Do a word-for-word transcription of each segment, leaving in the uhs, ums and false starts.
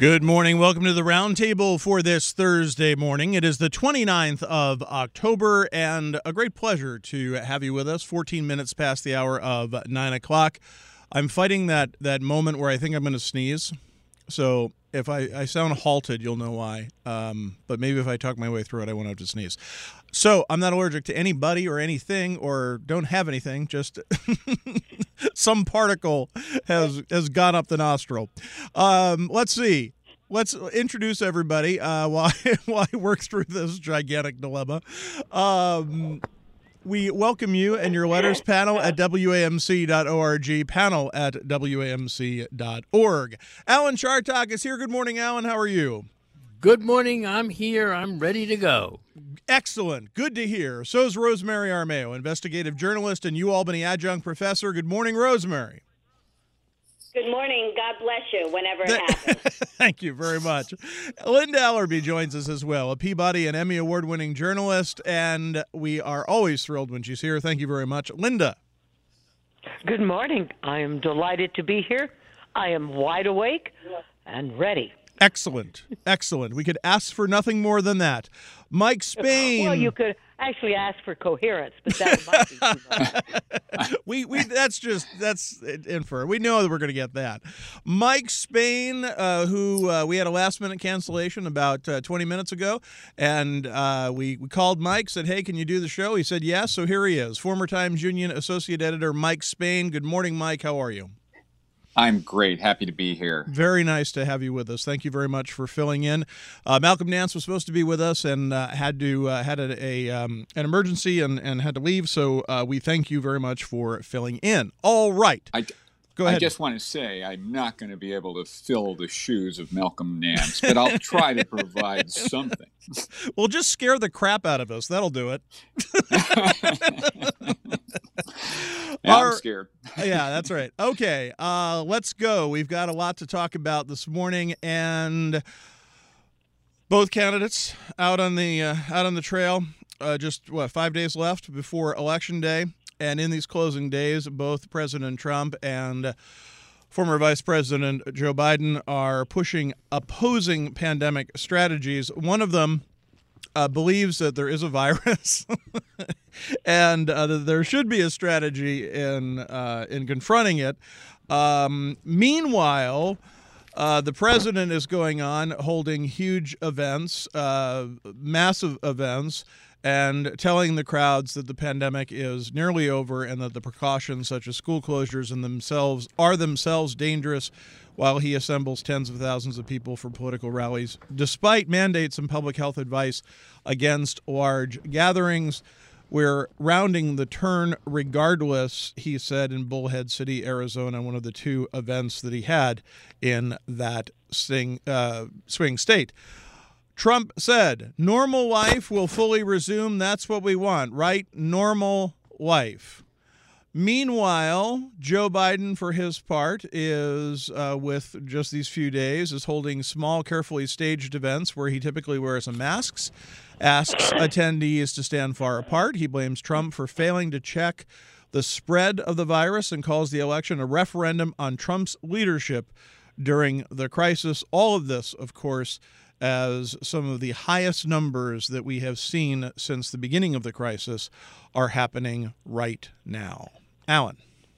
Good morning. Welcome to the Roundtable for this Thursday morning. It is the twenty-ninth of October, and a great pleasure to have you with us. fourteen minutes past the hour of nine o'clock. I'm fighting that, that moment where I think I'm going to sneeze. So if I, I sound halted, you'll know why. Um, but maybe if I talk my way through it, I won't have to sneeze. So I'm not allergic to anybody or anything, or don't have anything. Just some particle has has gone up the nostril. Um, let's see. Let's introduce everybody uh, while, while I work through this gigantic dilemma. Um, we welcome you and your letters, panel at W A M C dot org, panel at W A M C dot org. Alan Chartock is here. Good morning, Alan. How are you? Good morning. I'm here. I'm ready to go. Excellent. Good to hear. So is Rosemary Armao, investigative journalist and UAlbany adjunct professor. Good morning, Rosemary. Good morning. God bless you whenever it happens. Thank you very much. Linda Ellerby joins us as well, a Peabody and Emmy Award-winning journalist, and we are always thrilled when she's here. Thank you very much. Linda. Good morning. I am delighted to be here. I am wide awake and ready. Excellent. Excellent. We could ask for nothing more than that. Mike Spain. Well, you could actually ask for coherence, but that might be too much. we, we, that's just, that's infer. We know that we're going to get that. Mike Spain, uh, who uh, we had a last-minute cancellation about uh, twenty minutes ago, and uh, we, we called Mike, said, hey, can you do the show? He said yes, so here he is. Former Times Union Associate Editor Mike Spain. Good morning, Mike. How are you? I'm great. Happy to be here. Very nice to have you with us. Thank you very much for filling in. Uh, Malcolm Nance was supposed to be with us and uh, had to uh, had a, a um, an emergency and, and had to leave. So uh, we thank you very much for filling in. All right. I, Go ahead. I just want to say I'm not going to be able to fill the shoes of Malcolm Nance, but I'll try to provide something. Well, just scare the crap out of us. That'll do it. Yeah, Our, I'm scared. Yeah, that's right. Okay, uh, let's go. We've got a lot to talk about this morning, and both candidates out on the uh, out on the trail. Uh, just what five days left before Election Day, and in these closing days, both President Trump and former Vice President Joe Biden are pushing opposing pandemic strategies. One of them Uh, believes that there is a virus and uh, that there should be a strategy in uh, in confronting it. Um, meanwhile, uh, the president is going on holding huge events, uh, massive events, and telling the crowds that the pandemic is nearly over and that the precautions such as school closures in themselves are themselves dangerous, while he assembles tens of thousands of people for political rallies, despite mandates and public health advice against large gatherings. We're rounding the turn regardless, he said in Bullhead City, Arizona, one of the two events that he had in that sing, uh, swing state. Trump said, normal life will fully resume. That's what we want, right? Normal life. Meanwhile, Joe Biden, for his part, is, uh, with just these few days, is holding small, carefully staged events where he typically wears a mask, asks attendees to stand far apart. He blames Trump for failing to check the spread of the virus and calls the election a referendum on Trump's leadership during the crisis. All of this, of course, as some of the highest numbers that we have seen since the beginning of the crisis are happening right now. Alan.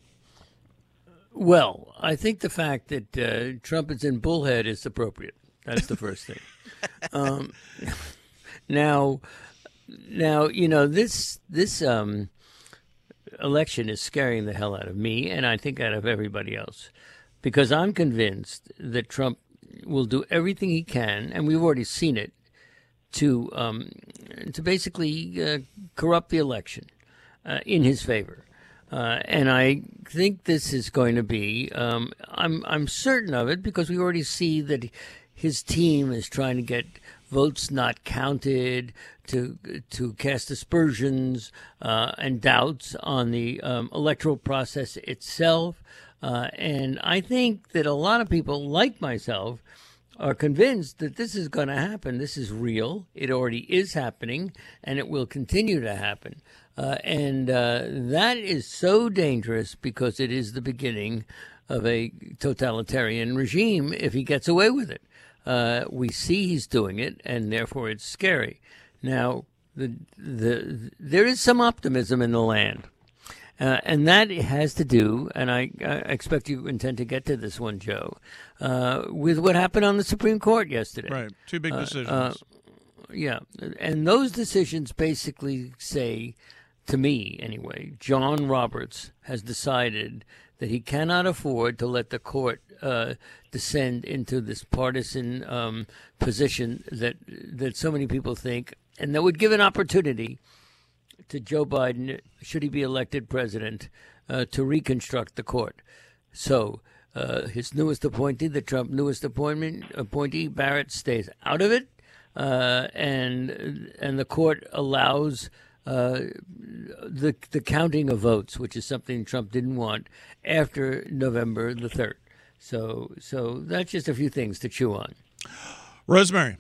Well, I think the fact that uh, Trump is in Bullhead is appropriate. That's the first thing. um, now, now you know this this um, election is scaring the hell out of me, and I think out of everybody else, because I'm convinced that Trump will do everything he can, and we've already seen it, to um, to basically uh, corrupt the election uh, in his favor. Uh, and I think this is going to be, um, I'm I'm certain of it, because we already see that his team is trying to get votes not counted, to to cast aspersions uh, and doubts on the um, electoral process itself. Uh, and I think that a lot of people like myself are convinced that this is going to happen. This is real. It already is happening, and it will continue to happen. Uh, and uh, that is so dangerous, because it is the beginning of a totalitarian regime if he gets away with it. Uh, we see he's doing it, and therefore it's scary. Now, the the there is some optimism in the land. Uh, and that has to do, and I, I expect you intend to get to this one, Joe, uh, with what happened on the Supreme Court yesterday. Right. Two big decisions. Uh, uh, yeah. And those decisions basically say, to me anyway, John Roberts has decided that he cannot afford to let the court uh, descend into this partisan um, position that that so many people think, and that would give an opportunity to Joe Biden, should he be elected president, uh, to reconstruct the court. So uh, his newest appointee, the Trump newest appointment appointee, Barrett, stays out of it, uh, and and the court allows uh, the the counting of votes, which is something Trump didn't want, after November the third. So so that's just a few things to chew on. Rosemary.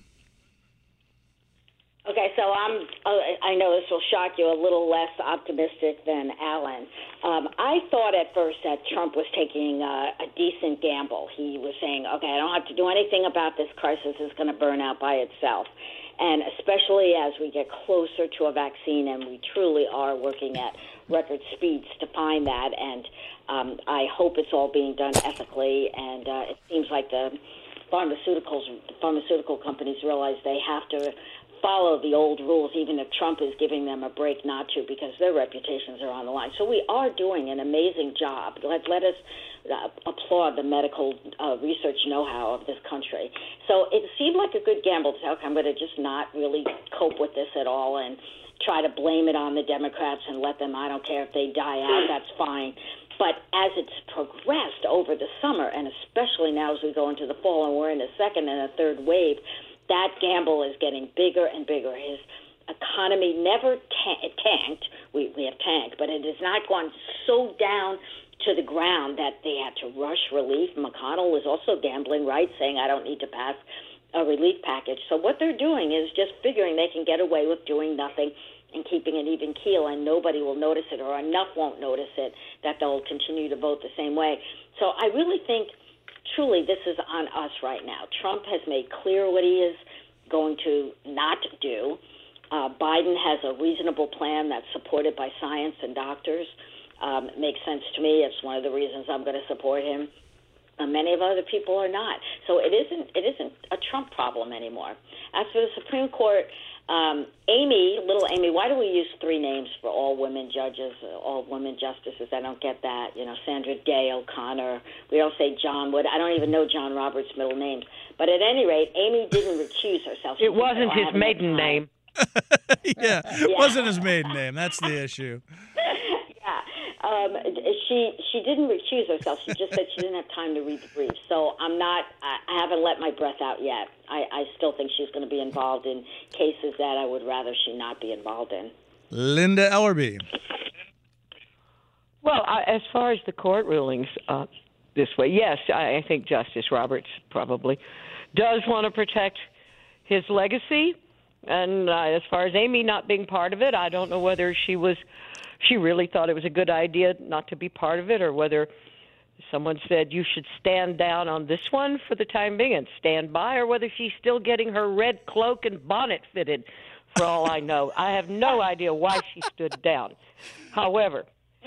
Okay, so I'm. Uh, I know this will shock you. A little less optimistic than Alan. Um, I thought at first that Trump was taking uh, a decent gamble. He was saying, "Okay, I don't have to do anything about this crisis. It's going to burn out by itself." And especially as we get closer to a vaccine, and we truly are working at record speeds to find that. And um, I hope it's all being done ethically. And uh, it seems like the pharmaceuticals, the pharmaceutical companies realize they have to follow the old rules, even if Trump is giving them a break not to, because their reputations are on the line. So we are doing an amazing job. Let, let us uh, applaud the medical uh, research know-how of this country. So it seemed like a good gamble to say, okay, I'm going to just not really cope with this at all and try to blame it on the Democrats and let them, I don't care if they die out, that's fine. But as it's progressed over the summer, and especially now as we go into the fall and we're in a second and a third wave, that gamble is getting bigger and bigger. His economy never ta- tanked. We, we have tanked, but it has not gone so down to the ground that they had to rush relief. McConnell was also gambling, right, saying, I don't need to pass a relief package. So what they're doing is just figuring they can get away with doing nothing and keeping an even keel, and nobody will notice it, or enough won't notice it, that they'll continue to vote the same way. So I really think truly this is on us right now. Trump has made clear what he is going to not do. Uh, Biden has a reasonable plan that's supported by science and doctors. Um, it makes sense to me. It's one of the reasons I'm going to support him. Uh, many of other people are not. So it isn't it isn't a Trump problem anymore. As for the Supreme Court, um, Amy, little Amy, why do we use three names for all women judges, uh, all women justices? I don't get that. You know, Sandra Day O'Connor. We don't say John Wood. I don't even know John Roberts' middle name. But at any rate, Amy didn't recuse herself. She it wasn't said, oh, his maiden name. yeah, it Yeah. wasn't his maiden name. That's the issue. Um, she she didn't recuse herself. She just said she didn't have time to read the brief. So I'm not. I, I haven't let my breath out yet. I, I still think she's going to be involved in cases that I would rather she not be involved in. Linda Ellerby. Well, I, as far as the court rulings uh, this way, yes, I, I think Justice Roberts probably does want to protect his legacy. And uh, as far as Amy not being part of it, I don't know whether she was. She really thought it was a good idea not to be part of it, or whether someone said you should stand down on this one for the time being and stand by, or whether she's still getting her red cloak and bonnet fitted, for all I know. I have no idea why she stood down. However,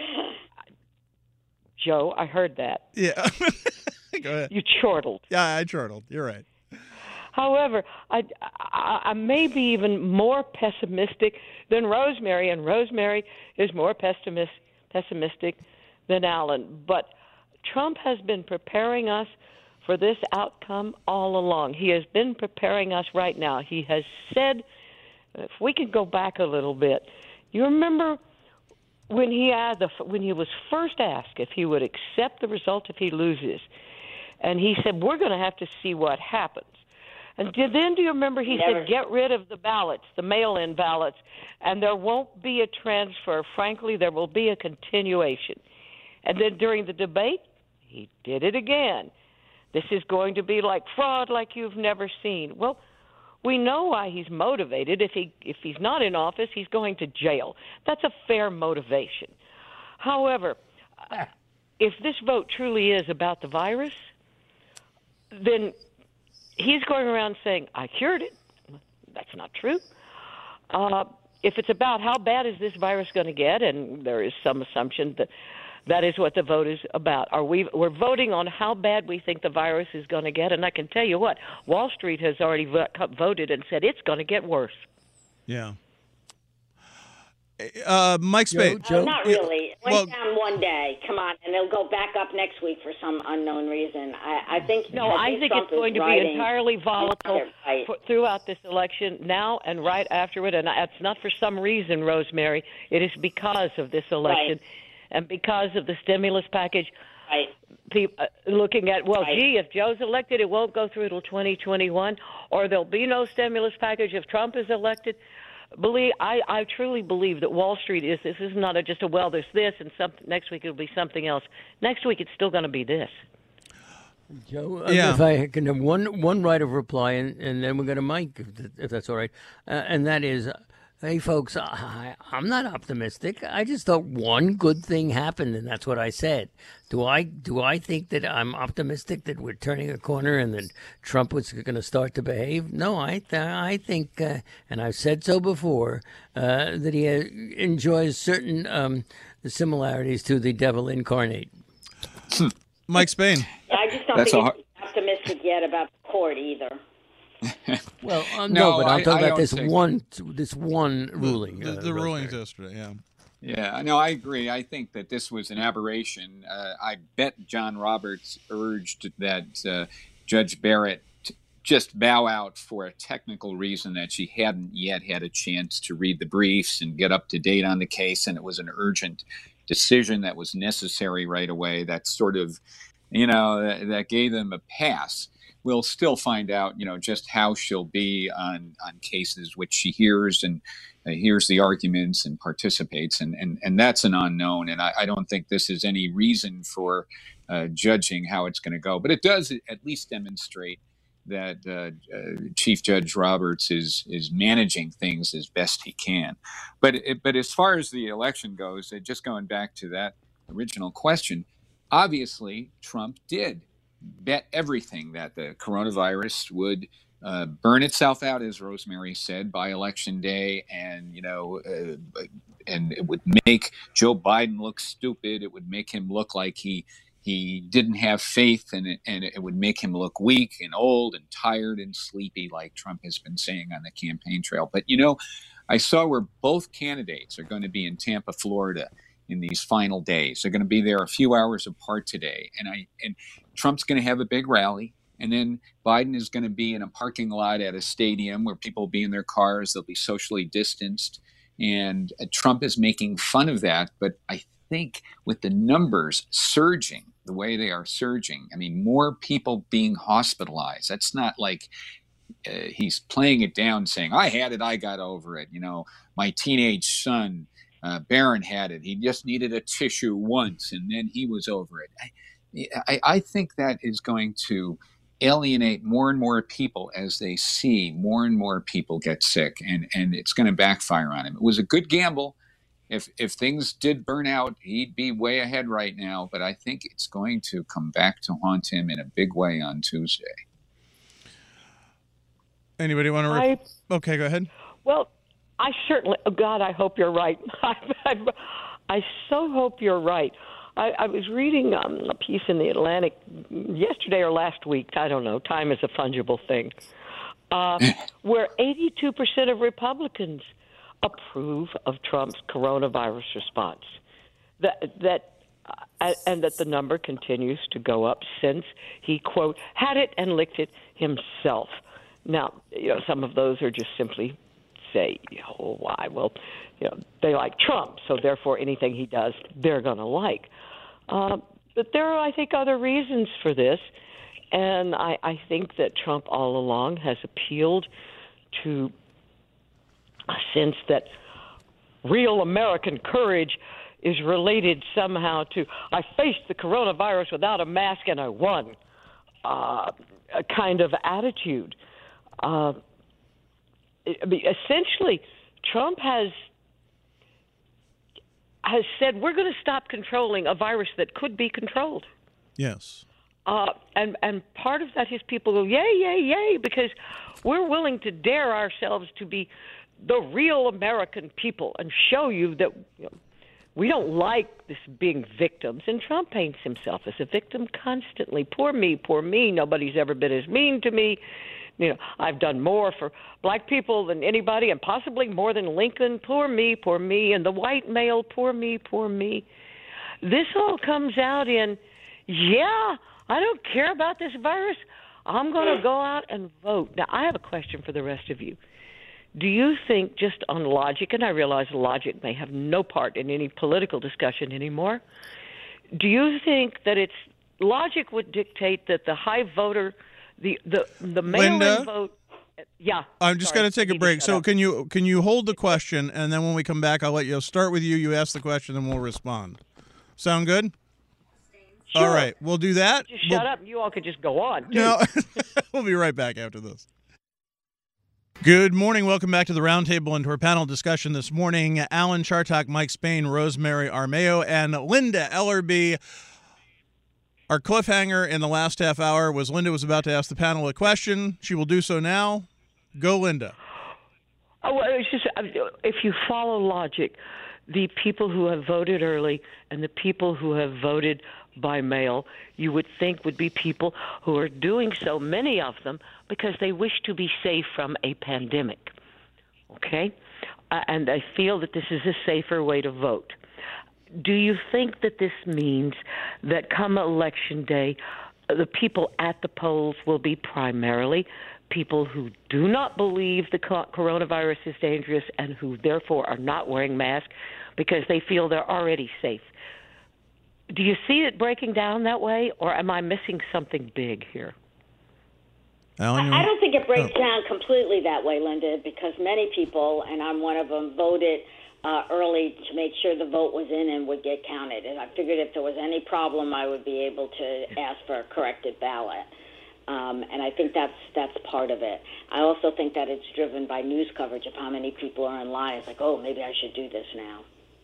Joe, I heard that. Yeah. Go ahead. You chortled. Yeah, I chortled. You're right. However, I, I, I may be even more pessimistic than Rosemary, and Rosemary is more pessimist, pessimistic than Alan. But Trump has been preparing us for this outcome all along. He has been preparing us right now. He has said, if we could go back a little bit, you remember when he had the, when he was first asked if he would accept the result if he loses, and he said, we're going to have to see what happens. And then do you remember he Never. said, get rid of the ballots, the mail-in ballots, and there won't be a transfer. Frankly, there will be a continuation. And then during the debate, he did it again. This is going to be like fraud like you've never seen. Well, we know why he's motivated. If he if he's not in office, he's going to jail. That's a fair motivation. However, if this vote truly is about the virus, then he's going around saying, I cured it. That's not true. Uh, if it's about how bad is this virus going to get, and there is some assumption that that is what the vote is about. Are we? We're voting on how bad we think the virus is going to get, and I can tell you what, Wall Street has already vo- voted and said it's going to get worse. Yeah. Uh, Mike Spade. Joe, Oh, not really. It went well, down one day. Come on, and it'll go back up next week for some unknown reason. I, I think. No, I think, Trump it's going to be riding- entirely volatile Right. for, throughout this election, now and right after it. And it's not for some reason, Rosemary. It is because of this election, Right. and because of the stimulus package. Right. People uh, looking at, well, Right. gee, if Joe's elected, it won't go through till twenty twenty-one, or there'll be no stimulus package if Trump is elected. Believe I, I truly believe that Wall Street is this is not a, just a well, there's this, and some, next week it'll be something else. Next week it's still going to be this. Joe, uh, Yeah. if I can have one one right of reply, and, and then we're going to Mike, if, th- if that's all right, uh, and that is, hey folks, I, I'm not optimistic. I just thought one good thing happened, and that's what I said. Do I do I think that I'm optimistic that we're turning a corner and that Trump was going to start to behave? No, I th- I think, uh, and I've said so before, uh, that he uh, enjoys certain um, similarities to the devil incarnate. Mike Spain. I just don't That's think a hard- he's optimistic yet about the court either. Well, uh, no, No, but I'm I- talking I about don't this think- one this one ruling. The, uh, the rulings Rosemary. yesterday, yeah. Yeah, no, I agree. I think that this was an aberration. Uh, I bet John Roberts urged that uh, Judge Barrett t- just bow out for a technical reason that she hadn't yet had a chance to read the briefs and get up to date on the case, and it was an urgent decision that was necessary right away. That sort of, you know, that, that gave them a pass. We'll still find out, you know, just how she'll be on, on cases which she hears and uh, hears the arguments and participates, and, and, and that's an unknown. And I, I don't think this is any reason for uh, judging how it's going to go. But it does at least demonstrate that uh, uh, Chief Judge Roberts is is managing things as best he can. But it, but as far as the election goes, uh, just going back to that original question, obviously Trump did bet everything that the coronavirus would uh, burn itself out, as Rosemary said, by election day, and you know, uh, and it would make Joe Biden look stupid. It would make him look like he he didn't have faith, and it, and it would make him look weak and old and tired and sleepy, like Trump has been saying on the campaign trail. But you know, I saw where both candidates are going to be in Tampa, Florida, in these final days. They're going to be there a few hours apart today, and I and Trump's going to have a big rally, and then Biden is going to be in a parking lot at a stadium where people will be in their cars. They'll be socially distanced, and uh, Trump is making fun of that. But I think with the numbers surging the way they are surging, I mean, more people being hospitalized. That's not like uh, he's playing it down, saying, "I had it, I got over it." You know, my teenage son. Uh, Barron had it. He just needed a tissue once, and then he was over it. I, I, I think that is going to alienate more and more people as they see more and more people get sick, and, and it's going to backfire on him. It was a good gamble. If if things did burn out, he'd be way ahead right now, but I think it's going to come back to haunt him in a big way on Tuesday. Anybody want to? Re- I, okay, go ahead. well, I certainly, oh God, I hope you're right. I, I, I so hope you're right. I, I was reading um, a piece in the Atlantic yesterday or last week. I don't know. Time is a fungible thing. Uh, where eighty-two percent of Republicans approve of Trump's coronavirus response. That that uh, and that the number continues to go up since he, quote, had it and licked it himself. Now, you know, some of those are just simply say, oh, why? Well, you know, they like Trump, so therefore anything he does, they're going to like. Uh, but there are, I think, other reasons for this, and I, I think that Trump all along has appealed to a sense that real American courage is related somehow to, I faced the coronavirus without a mask and I won, uh, a kind of attitude. Uh, I mean, essentially, Trump has has said we're going to stop controlling a virus that could be controlled. Yes. Uh, and, and part of that is people go, yay, yay, yay, because we're willing to dare ourselves to be the real American people and show you that you know, we don't like this being victims. And Trump paints himself as a victim constantly. Poor me, poor me. Nobody's ever been as mean to me. You know, I've done more for black people than anybody, and possibly more than Lincoln. Poor me, poor me. And the white male, poor me, poor me. This all comes out in, yeah, I don't care about this virus. I'm going to go out and vote. Now, I have a question for the rest of you. Do you think, just on logic, and I realize logic may have no part in any political discussion anymore, do you think that it's logic would dictate that the high voter, the the, the mail-in vote, yeah. I'm just going to take a break. So up. can you can you hold the question, and then when we come back, I'll let you start with you. You ask the question, and we'll respond. Sound good? Sure. All right, we'll do that. Just we'll, shut up. You all could just go on. Too. No, we'll be right back after this. Good morning. Welcome back to the Roundtable and to our panel discussion this morning. Alan Chartock, Mike Spain, Rosemary Armao, and Linda Ellerbee. Our cliffhanger in the last half hour was Linda was about to ask the panel a question. She will do so now. Go, Linda. Oh, well, it's just if you follow logic, the people who have voted early and the people who have voted by mail, you would think would be people who are doing so, many of them, because they wish to be safe from a pandemic. Okay? Uh, and I feel that this is a safer way to vote. Do you think that this means that come Election Day, the people at the polls will be primarily people who do not believe the coronavirus is dangerous and who therefore are not wearing masks because they feel they're already safe? Do you see it breaking down that way, or am I missing something big here? Alan, I, I don't think it breaks oh. down completely that way, Linda, because many people, and I'm one of them, voted uh, early to make sure the vote was in and would get counted. And I figured if there was any problem, I would be able to ask for a corrected ballot. Um, and I think that's that's part of it. I also think that it's driven by news coverage of how many people are in line. It's like, oh, maybe I should do this now.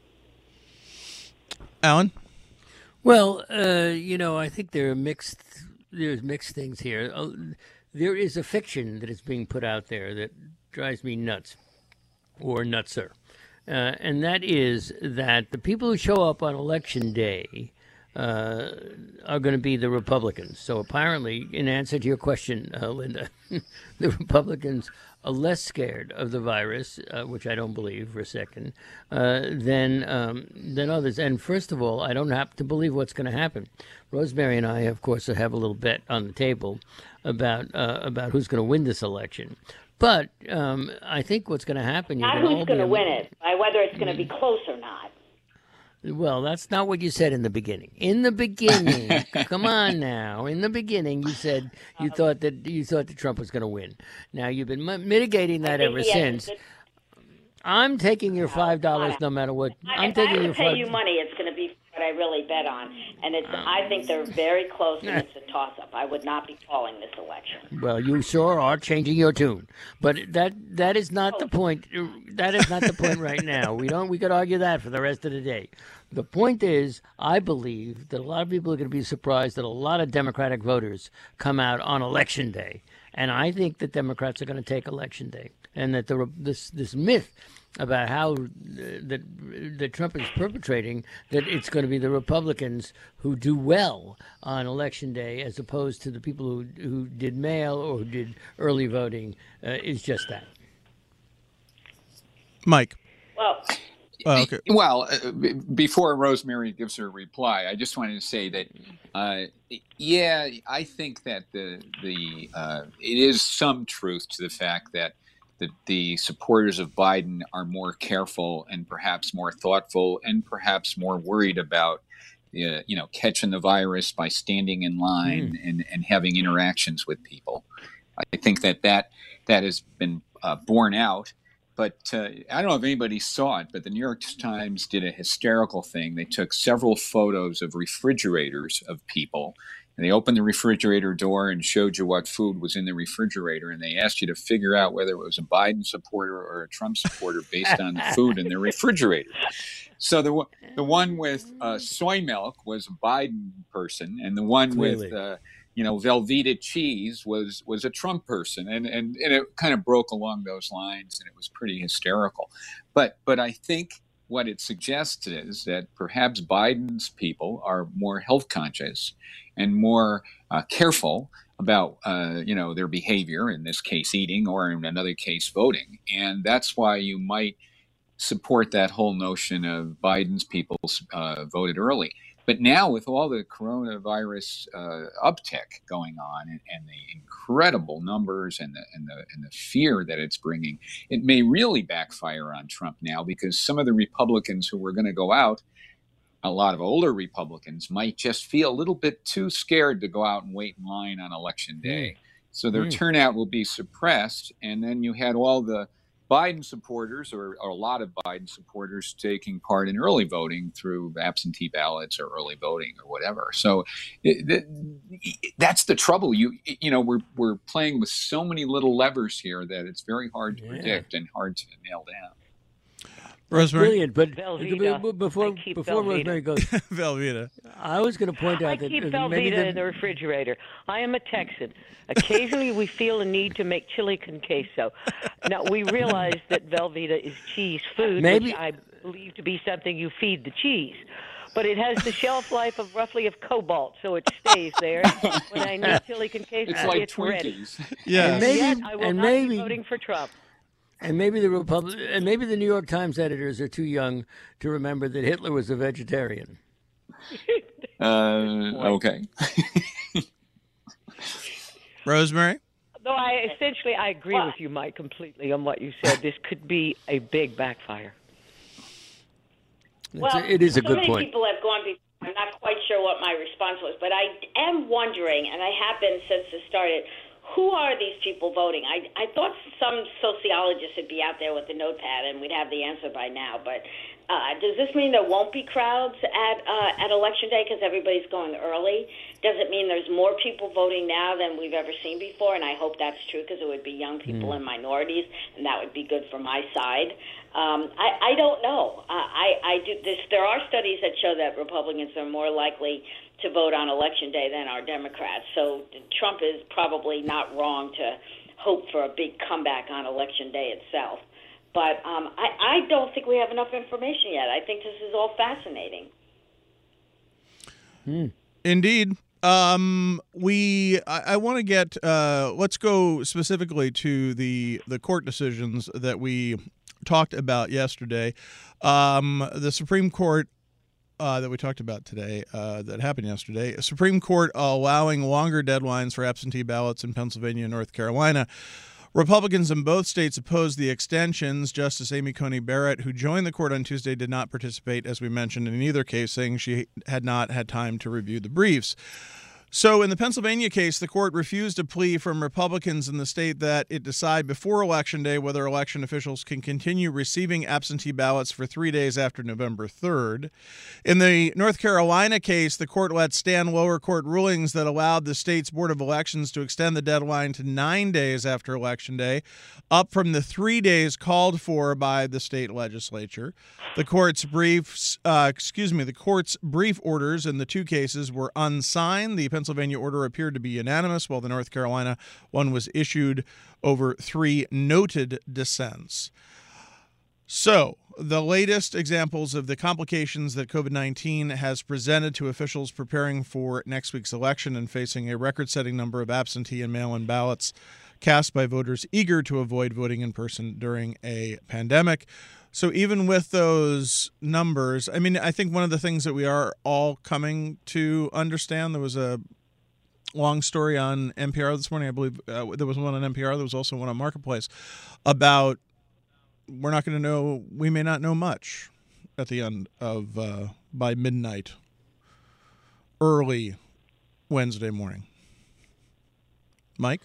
Alan? Well, uh, you know, I think there are mixed. There's mixed things here. Uh, there is a fiction that is being put out there that drives me nuts, or nutser, uh, and that is that the people who show up on Election Day uh, are going to be the Republicans. So apparently, in answer to your question, uh, Linda, the Republicans are less scared of the virus, uh, which I don't believe for a second, uh, than um, than others. And first of all, I don't have to believe what's going to happen. Rosemary and I, of course, have a little bet on the table about uh, about who's going to win this election. But um, I think what's going to happen... Not who's going to win it, by whether it's going to be close or not. Well, that's not what you said in the beginning. In the beginning, come on now. In the beginning, you said you uh, thought that you thought that Trump was going to win. Now you've been m- mitigating that ever since. Good. I'm taking your five dollars no matter what. I'm if taking I your pay five. you money, it's going to be what I really bet on, and it's. Um, I think they're very close, and it's a toss-up. I would not be calling this election. Well, you sure are changing your tune, but that that is not the point. That is not the point right now. We don't. We could argue that for the rest of the day. The point is, I believe that a lot of people are going to be surprised that a lot of Democratic voters come out on Election Day, and I think that Democrats are going to take Election Day, and that the this this myth about how uh, that that Trump is perpetrating, that it's going to be the Republicans who do well on Election Day as opposed to the people who who did mail or who did early voting, uh, is just that. Mike. Well. Oh, okay. Well, uh, b- before Rosemary gives her reply, I just wanted to say that, uh, yeah, I think that the the uh, it is some truth to the fact that the, the supporters of Biden are more careful and perhaps more thoughtful and perhaps more worried about, uh, you know, catching the virus by standing in line mm. and, and having interactions with people. I think that that, that has been uh, borne out. But uh, I don't know if anybody saw it, but the New York Times did a hysterical thing. They took several photos of refrigerators of people, and they opened the refrigerator door and showed you what food was in the refrigerator, and they asked you to figure out whether it was a Biden supporter or a Trump supporter based on the food in the refrigerator. So the one- the one with uh, soy milk was a Biden person, and the one Clearly. with uh, you know Velveeta cheese was was a Trump person, and, and and it kind of broke along those lines, and it was pretty hysterical. But but I think what it suggests is that perhaps Biden's people are more health conscious and more uh, careful about uh, you know their behavior, in this case eating, or in another case voting, and that's why you might support that whole notion of Biden's people uh, voted early. But now, with all the coronavirus uh, uptick going on, and, and the incredible numbers and the, and the and the fear that it's bringing, it may really backfire on Trump now, because some of the Republicans who were going to go out, a lot of older Republicans, might just feel a little bit too scared to go out and wait in line on Election Day. So their Mm. turnout will be suppressed. And then you had all the Biden supporters, or, or a lot of Biden supporters, taking part in early voting through absentee ballots or early voting or whatever. So it, it, that's the trouble. You you know we're we're playing with so many little levers here that it's very hard to Yeah. predict and hard to nail down. Rosemary? Brilliant, but Velveeta. b- before I keep before Velveeta. Rosemary goes, Velveeta. I was going to point out I that keep uh, maybe Velveeta the, in the refrigerator. I am a Texan. Occasionally, we feel a need to make chili con queso. Now, we realize that Velveeta is cheese food, Maybe- which I believe to be something you feed the cheese. But it has the shelf life of roughly of cobalt, so it stays there. When I need chili con queso, It's like it's ready. Twinkies. Yeah. And maybe- Yet, I will and not maybe- be voting for Trump. and maybe the Republic, and maybe the New York Times editors are too young to remember that Hitler was a vegetarian. Uh, okay. Rosemary? Though I essentially I agree with you, Mike, completely on what you said. This could be a big backfire. It's Well, a, it is a so good many point. people have gone before. I'm not quite sure what my response was, but I am wondering, and I have been since it started, who are these people voting? I, I thought some sociologists would be out there with a notepad and we'd have the answer by now. But uh, does this mean there won't be crowds at uh, at Election Day because everybody's going early? Does it mean there's more people voting now than we've ever seen before? And I hope that's true, because it would be young people Mm. and minorities, and that would be good for my side. Um, I, I don't know. Uh, I, I do this. There are studies that show that Republicans are more likely to vote on Election Day than are Democrats. So Trump is probably not wrong to hope for a big comeback on Election Day itself. But um, I, I don't think we have enough information yet. I think this is all fascinating. Indeed. Um, we, I, I want to get, uh, let's go specifically to the, the court decisions that we talked about yesterday. Um, the Supreme Court uh, that we talked about today, uh, that happened yesterday, Supreme Court allowing longer deadlines for absentee ballots in Pennsylvania and North Carolina. Republicans in both states opposed the extensions. Justice Amy Coney Barrett, who joined the court on Tuesday, did not participate, as we mentioned, in either case, saying she had not had time to review the briefs. So in the Pennsylvania case, the court refused a plea from Republicans in the state that it decide before Election Day whether election officials can continue receiving absentee ballots for three days after November third. In the North Carolina case, the court let stand lower court rulings that allowed the state's Board of Elections to extend the deadline to nine days after Election Day, up from the three days called for by the state legislature. The court's briefs, uh, excuse me, the court's brief orders in the two cases were unsigned. The Pennsylvania order appeared to be unanimous, while the North Carolina one was issued over three noted dissents. So, the latest examples of the complications that COVID nineteen has presented to officials preparing for next week's election and facing a record-setting number of absentee and mail-in ballots cast by voters eager to avoid voting in person during a pandemic. So even with those numbers, I mean, I think one of the things that we are all coming to understand, there was a long story on N P R this morning, I believe uh, there was one on N P R, there was also one on Marketplace, about we're not going to know, we may not know much at the end of, uh, by midnight, early Wednesday morning. Mike?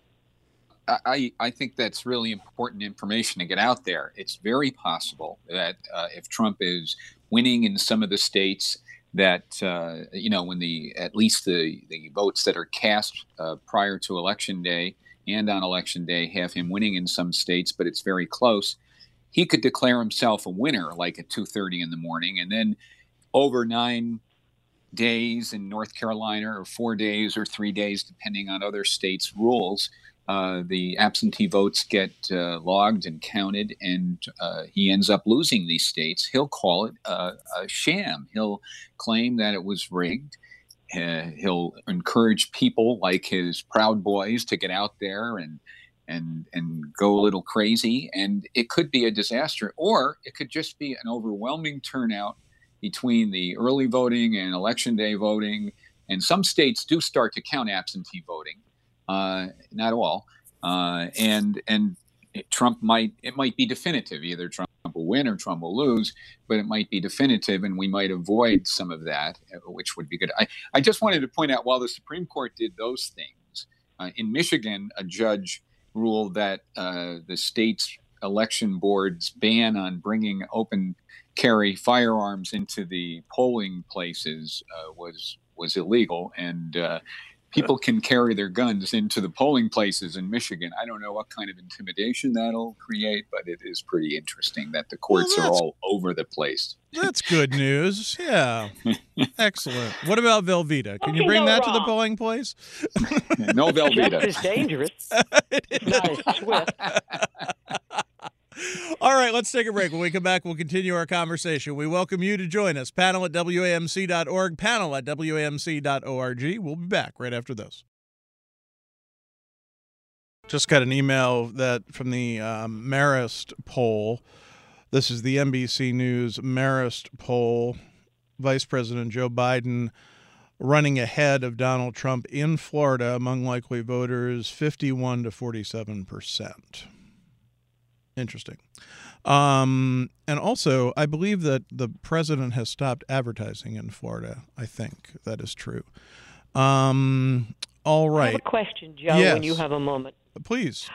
I, I think that's really important information to get out there. It's very possible that uh, if Trump is winning in some of the states, that uh, you know, when the at least the, the votes that are cast uh, prior to Election Day and on Election Day have him winning in some states, but it's very close. he could declare himself a winner like at two thirty in the morning, and then over nine days in North Carolina, or four days or three days, depending on other states' rules, uh, the absentee votes get uh, logged and counted, and uh, he ends up losing these states. He'll call it a, a sham. He'll claim that it was rigged. Uh, he'll encourage people like his Proud Boys to get out there and and and go a little crazy, and it could be a disaster, or it could just be an overwhelming turnout between the early voting and election day voting. And some states do start to count absentee voting, uh, not all, uh, and and Trump might it might be definitive. Either Trump will win or Trump will lose, but it might be definitive, and we might avoid some of that, which would be good. I, I just wanted to point out, while the Supreme Court did those things, uh, in Michigan, a judge ruled that uh, the state's election board's ban on bringing open carry firearms into the polling places uh, was was illegal, and uh, people can carry their guns into the polling places in Michigan. I don't know what kind of intimidation that'll create, but it is pretty interesting that the courts well, are all over the place. That's good news. Yeah. Excellent. What about Velveeta? Can Okay, you bring no that to the wrong. polling place? No Velveeta. It's dangerous. It's not as swift. All right, let's take a break. When we come back, we'll continue our conversation. We welcome you to join us. Panel at W A M C dot org, panel at W A M C dot org. We'll be back right after this. Just got an email that from the um, Marist poll. This is the N B C News Marist poll. Vice President Joe Biden running ahead of Donald Trump in Florida among likely voters, fifty-one to forty-seven percent. Interesting. Um, and also, I believe that the president has stopped advertising in Florida. I think that is true. Um, all right. I have a question, Joe, Yes. when you have a moment. Please.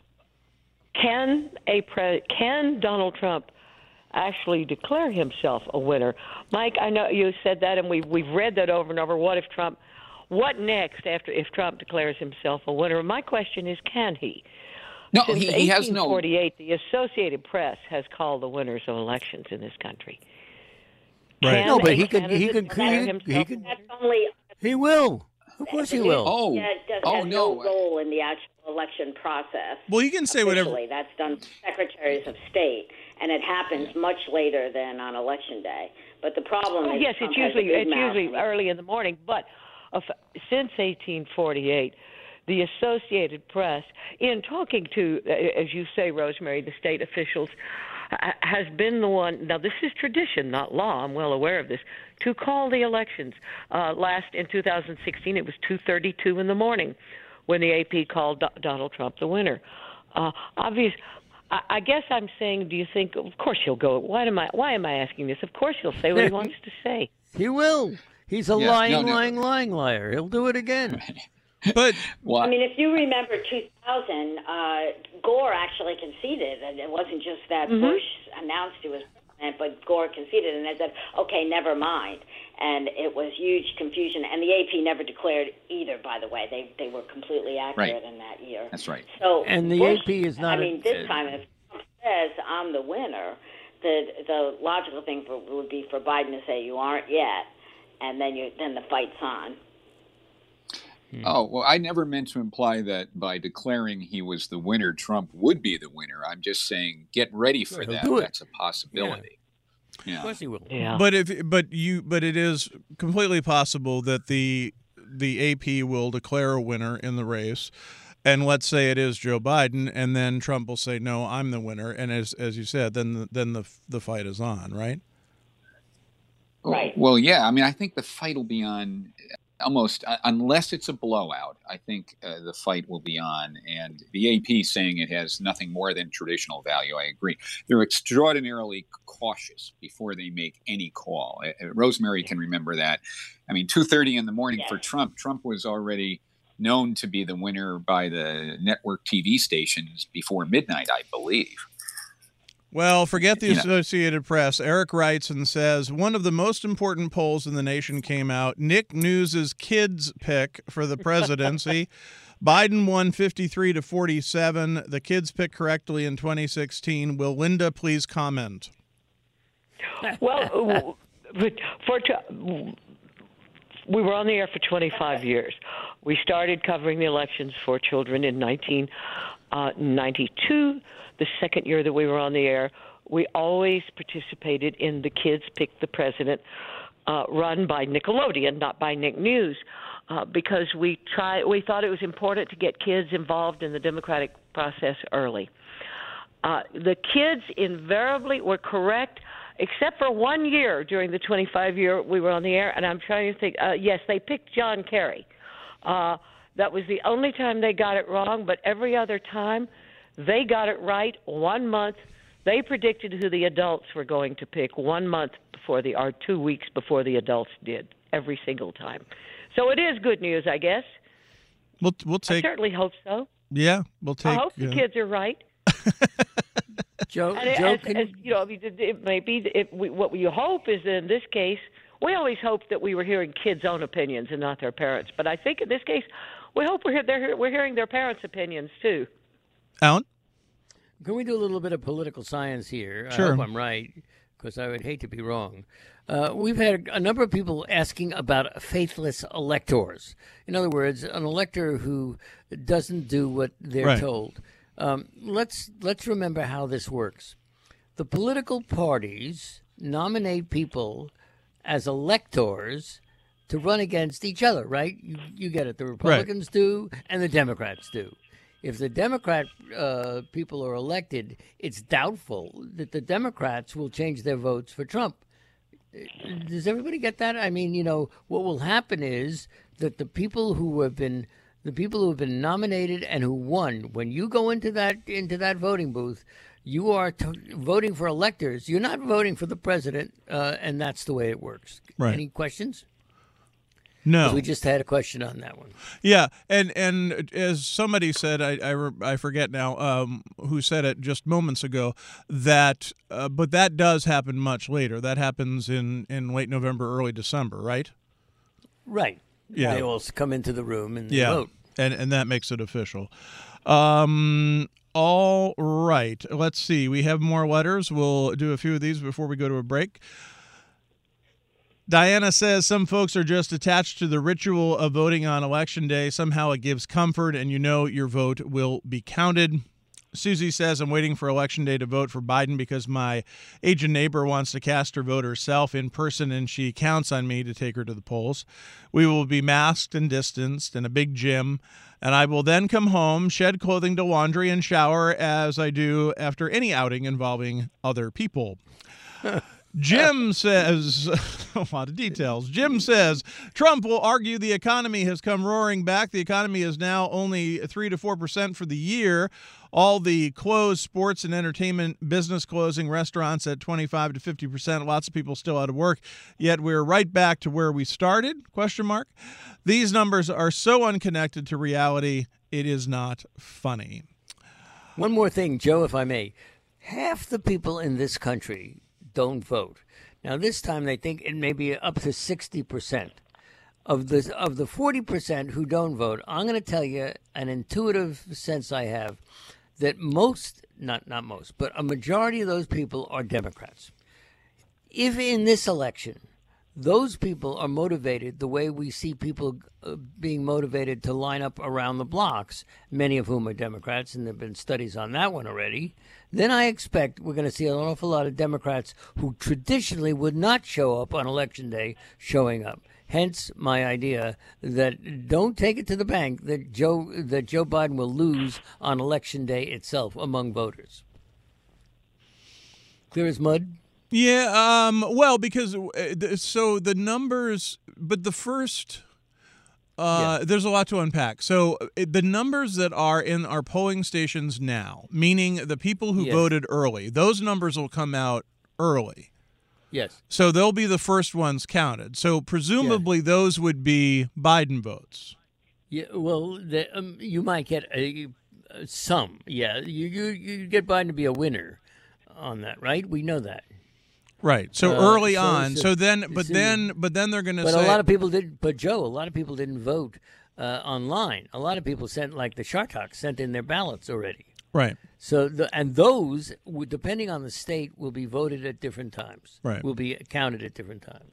Can a pre- can Donald Trump actually declare himself a winner? Mike, I know you said that, and we've, we've read that over and over. What if Trump, what next after if Trump declares himself a winner? My question is, can he? No, Since he, he has eighteen no. forty-eight, the Associated Press has called the winners of elections in this country. Right. Can No, but a he can- he candidate can declare create- himself he a can- winner? That's only He will. Of course he will. Oh, yeah, it does oh have no. no role in the actual election process. Well, you can say whatever. Officially, that's done by secretaries of state, and it happens much later than on election day. But the problem Oh, is, yes, Trump it's has a usually big it's mouth usually and- early in the morning. But uh, since eighteen forty-eight, the Associated Press, in talking to, uh, as you say, Rosemary, the state officials, uh, has been the one. Now, this is tradition, not law. I'm well aware of this. To call the elections. Uh, last in two thousand sixteen, it was two thirty-two in the morning when the A P called Do- Donald Trump the winner. Uh, obvious. I, I guess I'm saying, do you think? Of course he'll go. Why am I? Why am I asking this? Of course he'll say what he wants to say. He will. He's a Yes, lying, no, no. lying, lying liar. He'll do it again. But Well, I mean, if you remember two thousand, uh, Gore actually conceded, and it wasn't just that Mm-hmm. Bush announced he was president, but Gore conceded, and they said, okay, never mind. And it was huge confusion, and the A P never declared either, by the way. They they were completely accurate Right. in that year. that's right. So And the Bush, A P is not I a- mean, this uh, time, if Trump says, I'm the winner, the, the logical thing for, would be for Biden to say, you aren't yet, and then you then the fight's on. Oh, well, I never meant to imply that by declaring he was the winner, Trump would be the winner. I'm just saying get ready for Sure, he'll that. do it. That's a possibility. Of Yeah. course he will. Yeah. But if but you but it is completely possible that the the A P will declare a winner in the race, and let's say it is Joe Biden, and then Trump will say no, I'm the winner, and as as you said, then the, then the the fight is on, right? Right. Well, yeah. I mean, I think the fight will be on almost, uh, unless it's a blowout, I think uh, the fight will be on. And the A P saying it has nothing more than traditional value, I agree. They're extraordinarily cautious before they make any call. Uh, Rosemary can remember that. I mean, two thirty in the morning Yes. for Trump, Trump was already known to be the winner by the network T V stations before midnight, I believe. Well, forget the You know. Associated Press. Eric writes and says, one of the most important polls in the nation came out. Nick News's kids pick for the presidency. Biden won fifty-three to forty-seven. The kids picked correctly in twenty sixteen. Will Linda please comment? Well, for we were on the air for twenty-five years. We started covering the elections for children in nineteen ninety-two, the second year that we were on the air. We always participated in the Kids Pick the President, uh, run by Nickelodeon, not by Nick News, uh, because we try. We thought it was important to get kids involved in the democratic process early. Uh, the kids invariably were correct, except for one year during the twenty-five year we were on the air, and I'm trying to think. Uh, yes, they picked John Kerry. Uh, that was the only time they got it wrong, but every other time they got it right. One month, they predicted who the adults were going to pick one month before the, or two weeks before the adults did, every single time. So it is good news, I guess. We'll we'll take. I certainly hope so. Yeah, we'll take. I hope the uh, kids are right. Joe, And Joe as, can, as, you know, it, it may be if we, what we hope is that in this case, we always hope that we were hearing kids' own opinions and not their parents. But I think in this case, we hope we're hear, they're, we're hearing their parents' opinions too. Alan? Can we do a little bit of political science here? Sure. I hope I'm right, because I would hate to be wrong. Uh, we've had a number of people asking about faithless electors. In other words, an elector who doesn't do what they're Right. told. Um, let's let's remember how this works. The political parties nominate people as electors to run against each other, right? You, you get it. The Republicans do, and the Democrats do. If the Democrat uh, people are elected, it's doubtful that the Democrats will change their votes for Trump. Does everybody get that? I mean, you know, what will happen is that the people who have been the people who have been nominated and who won, when you go into that into that voting booth, you are t- voting for electors. You're not voting for the president, uh, and that's the way it works. Right. Any questions? No. 'Cause we just had a question on that one. Yeah, and and as somebody said, I I, re- I forget now um, who said it just moments ago, that uh, but that does happen much later. That happens in, in late November, early December, right? Right. Yeah. They all come into the room and they Yeah, vote. and and that makes it official. Um, all right, let's see. We have more letters. We'll do a few of these before we go to a break. Diana says some folks are just attached to the ritual of voting on Election Day. Somehow it gives comfort, and you know your vote will be counted. Susie says, I'm waiting for Election Day to vote for Biden because my aged neighbor wants to cast her vote herself in person, and she counts on me to take her to the polls. We will be masked and distanced in a big gym, and I will then come home, shed clothing to laundry, and shower as I do after any outing involving other people. Jim says, a lot of details. Jim says, Trump will argue the economy has come roaring back. The economy is now only three to four percent for the year. All the closed sports and entertainment business closing, restaurants at twenty-five to fifty percent. Lots of people still out of work. Yet we're right back to where we started, question mark. These numbers are so unconnected to reality, it is not funny. One more thing, Joe, if I may. Half the people in this country don't vote. Now, this time they think it may be up to sixty percent. Of the, of the forty percent who don't vote, I'm going to tell you an intuitive sense I have that most, not, not most, but a majority of those people are Democrats. If in this election those people are motivated the way we see people uh, being motivated to line up around the blocks, many of whom are Democrats, and there have been studies on that one already, then I expect we're going to see an awful lot of Democrats who traditionally would not show up on Election Day showing up. Hence my idea that don't take it to the bank that Joe that Joe Biden will lose on Election Day itself among voters. Clear as mud? Yeah, um, well, because uh, so the numbers, but the first, uh, Yeah. there's a lot to unpack. So uh, the numbers that are in our polling stations now, meaning the people who Yes. voted early, those numbers will come out early. Yes. So they'll be the first ones counted. So presumably those would be Biden votes. Yeah. Well, the, um, you might get a, a some. Yeah. You you you get Biden to be a winner on that, right? We know that. Right. So Uh, early so- on. so- So then, but so- then, but then they're going to But say. a lot of people didn't. But Joe, a lot of people didn't vote uh, online. A lot of people sent, like the Shartok, sent in their ballots already. Right. So, the, and those, depending on the state, will be voted at different times. Right. Will be counted at different times.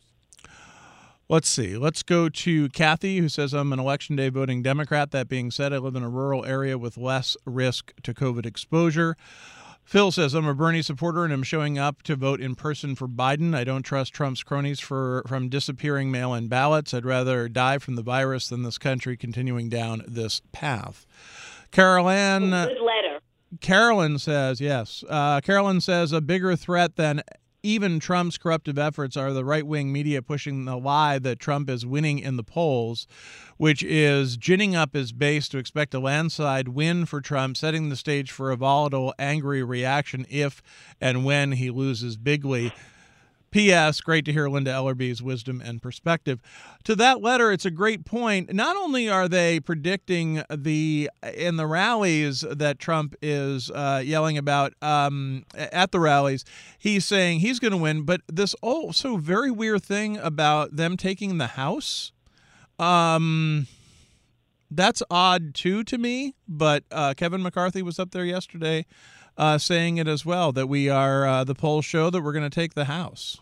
Let's see. Let's go to Kathy, who says, I'm an Election Day voting Democrat. That being said, I live in a rural area with less risk to COVID exposure. Phil says, I'm a Bernie supporter and I'm showing up to vote in person for Biden. I don't trust Trump's cronies for from disappearing mail-in ballots. I'd rather die from the virus than this country continuing down this path. Carol Ann. Good letter. Carolyn says, yes. Uh, Carolyn says, a bigger threat than even Trump's corruptive efforts are the right-wing media pushing the lie that Trump is winning in the polls, which is ginning up his base to expect a landslide win for Trump, setting the stage for a volatile, angry reaction if and when he loses bigly. P S. Great to hear Linda Ellerby's wisdom and perspective. To that letter, it's a great point. Not only are they predicting the in the rallies that Trump is uh, yelling about um, at the rallies, he's saying he's going to win, but this also very weird thing about them taking the House, um, that's odd too to me. But uh, Kevin McCarthy was up there yesterday Uh, saying it as well, that we are uh, the polls show that we're going to take the House.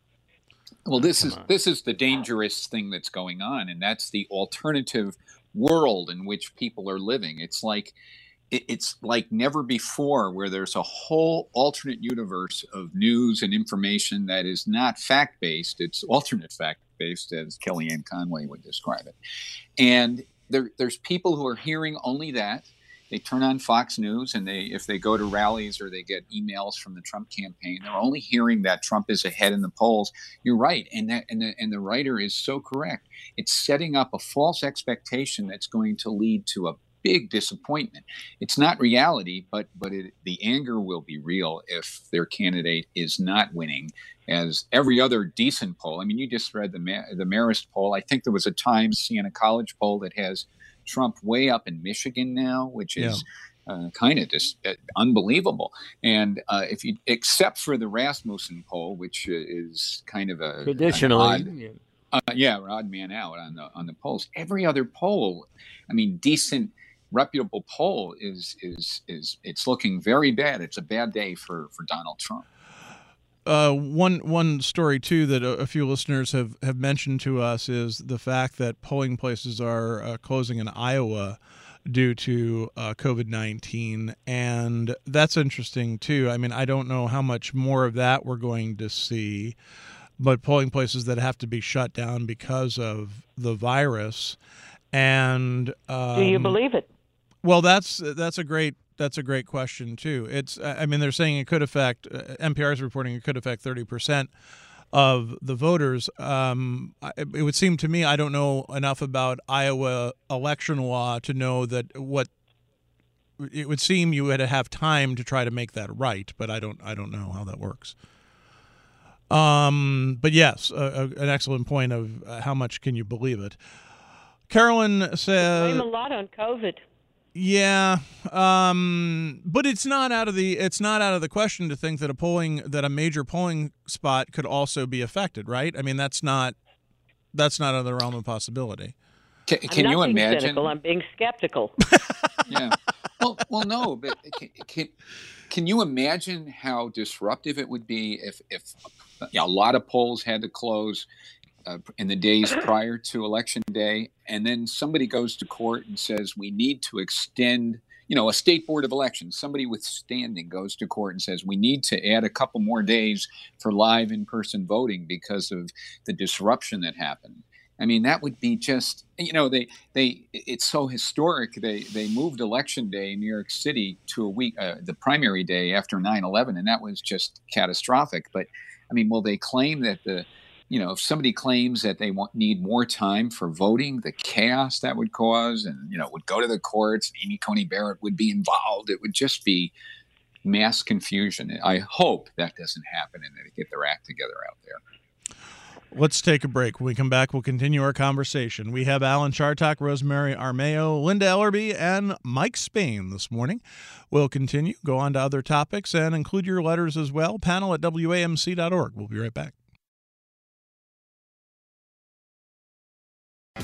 Well, this is this is the dangerous thing that's going on, and that's the alternative world in which people are living. It's like it, it's like never before, where there's a whole alternate universe of news and information that is not fact-based. It's alternate fact-based, as Kellyanne Conway would describe it. And there, there's people who are hearing only that. They turn on Fox News, and they, if they go to rallies or they get emails from the Trump campaign, they're only hearing that Trump is ahead in the polls. You're right, and that and the, and the writer is so correct. It's setting up a false expectation that's going to lead to a big disappointment. It's not reality, but but it, the anger will be real if their candidate is not winning. As every other decent poll, I mean, you just read the the Marist poll. I think there was a Times Siena College poll that has Trump way up in Michigan now, which is yeah. uh, kind of just uh, unbelievable. And uh, if you, except for the Rasmussen poll, which uh, is kind of a traditionally, odd, yeah. Uh, yeah, odd man out on the on the polls. Every other poll, I mean, decent, reputable poll is is is it's looking very bad. It's a bad day for for Donald Trump. Uh, one one story, too, that a, a few listeners have, have mentioned to us is the fact that polling places are uh, closing in Iowa due to uh, COVID nineteen. And that's interesting, too. I mean, I don't know how much more of that we're going to see, but polling places that have to be shut down because of the virus. And um, do you believe it? Well, that's that's a great That's a great question, too. It's, I mean, they're saying it could affect, uh, N P R is reporting it could affect thirty percent of the voters. Um, it, it would seem to me, I don't know enough about Iowa election law to know that what, it would seem you had to have time to try to make that right, but I don't, I don't know how that works. Um, but yes, uh, an excellent point of uh, how much can you believe it. Carolyn says, blame a lot on COVID. Yeah, um, but it's not out of the it's not out of the question to think that a polling that a major polling spot could also be affected, right? I mean, that's not that's not out of the realm of possibility. Can, can I'm you not being imagine? cynical, I'm being skeptical. Yeah. Well, well, no, but can, can can you imagine how disruptive it would be if if you know, a lot of polls had to close Uh, in the days prior to Election Day, and then somebody goes to court and says we need to extend, you know, a state board of elections, somebody with standing goes to court and says we need to add a couple more days for live in-person voting because of the disruption that happened. I mean, that would be just, you know, they they it's so historic. They they moved Election Day in New York City to a week, uh, the primary day after nine eleven, and that was just catastrophic. But I mean, will they claim that the You know, if somebody claims that they want, need more time for voting, the chaos that would cause, and, you know, would go to the courts, Amy Coney Barrett would be involved, it would just be mass confusion. I hope that doesn't happen and they get their act together out there. Let's take a break. When we come back, we'll continue our conversation. We have Alan Shartok, Rosemary Armao, Linda Ellerby, and Mike Spain this morning. We'll continue, go on to other topics, and include your letters as well. Panel at W A M C dot org. We'll be right back.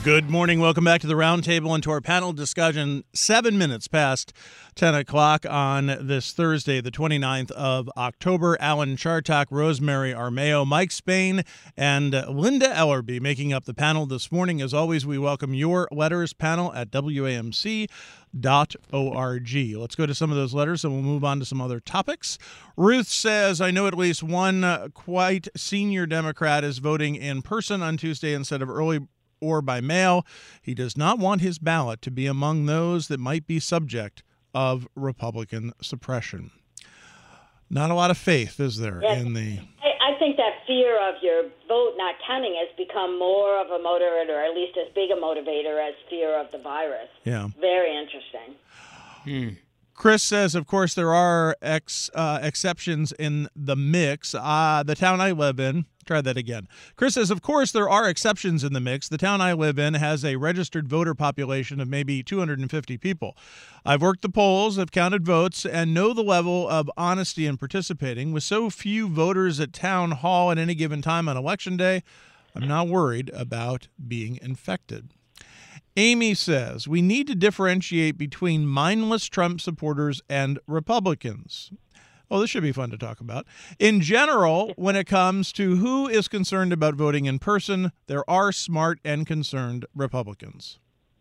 Good morning. Welcome back to the Roundtable and to our panel discussion. Seven minutes past ten o'clock on this Thursday, the twenty-ninth of October. Alan Chartock, Rosemary Armao, Mike Spain, and Linda Ellerby making up the panel this morning. As always, we welcome your letters, panel at W A M C dot org. Let's go to some of those letters and we'll move on to some other topics. Ruth says, I know at least one uh, quite senior Democrat is voting in person on Tuesday instead of early or by mail. He does not want his ballot to be among those that might be subject of Republican suppression. Not a lot of faith, is there, yes. in the... I, I think that fear of your vote not counting has become more of a motivator, or at least as big a motivator as fear of the virus. Yeah. Very interesting. Hmm. Chris says, of course, there are ex, uh, exceptions in the mix. Uh, the town I live in, try that again. Chris says, of course, there are exceptions in the mix. The town I live in has a registered voter population of maybe two hundred fifty people. I've worked the polls, I've counted votes, and know the level of honesty in participating. With so few voters at town hall at any given time on Election Day, I'm not worried about being infected. Amy says, we need to differentiate between mindless Trump supporters and Republicans. Well, this should be fun to talk about. In general, when it comes to who is concerned about voting in person, there are smart and concerned Republicans.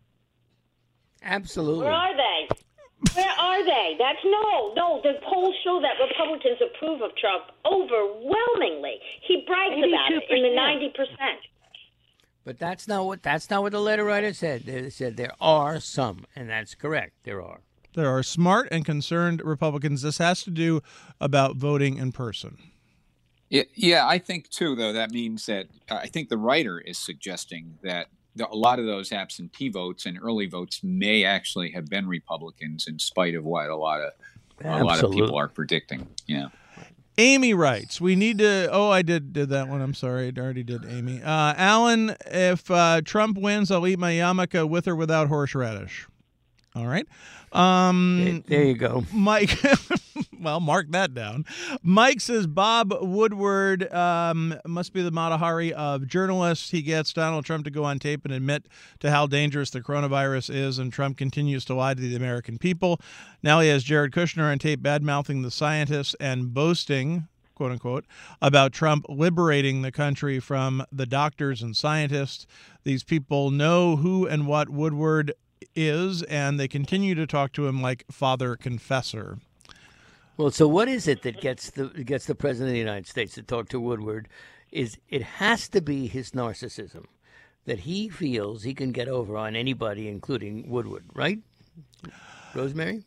Absolutely. Where are they? Where are they? That's no, no. The polls show that Republicans approve of Trump overwhelmingly. He brags about it in the ninety percent. But that's not what that's not what the letter writer said. They said there are some, and that's correct. There are. There are smart and concerned Republicans. This has to do about voting in person. Yeah, yeah, I think, too, though, that means that uh, I think the writer is suggesting that the, a lot of those absentee votes and early votes may actually have been Republicans in spite of what a lot of a lot of people are predicting. Yeah. Amy writes, we need to, oh, I did did that one. I'm sorry. I already did Amy. Uh, Alan, if uh, Trump wins, I'll eat my yarmulke with or without horseradish. All right. Um, there you go. Mike, well, mark that down. Mike says Bob Woodward um, must be the Matahari of journalists. He gets Donald Trump to go on tape and admit to how dangerous the coronavirus is, and Trump continues to lie to the American people. Now he has Jared Kushner on tape bad-mouthing the scientists and boasting, quote unquote, about Trump liberating the country from the doctors and scientists. These people know who and what Woodward is, and they continue to talk to him like Father Confessor. Well, so what is it that gets the gets the president of the United States to talk to Woodward? Is it has to be his narcissism that he feels he can get over on anybody, including Woodward, right? Rosemary?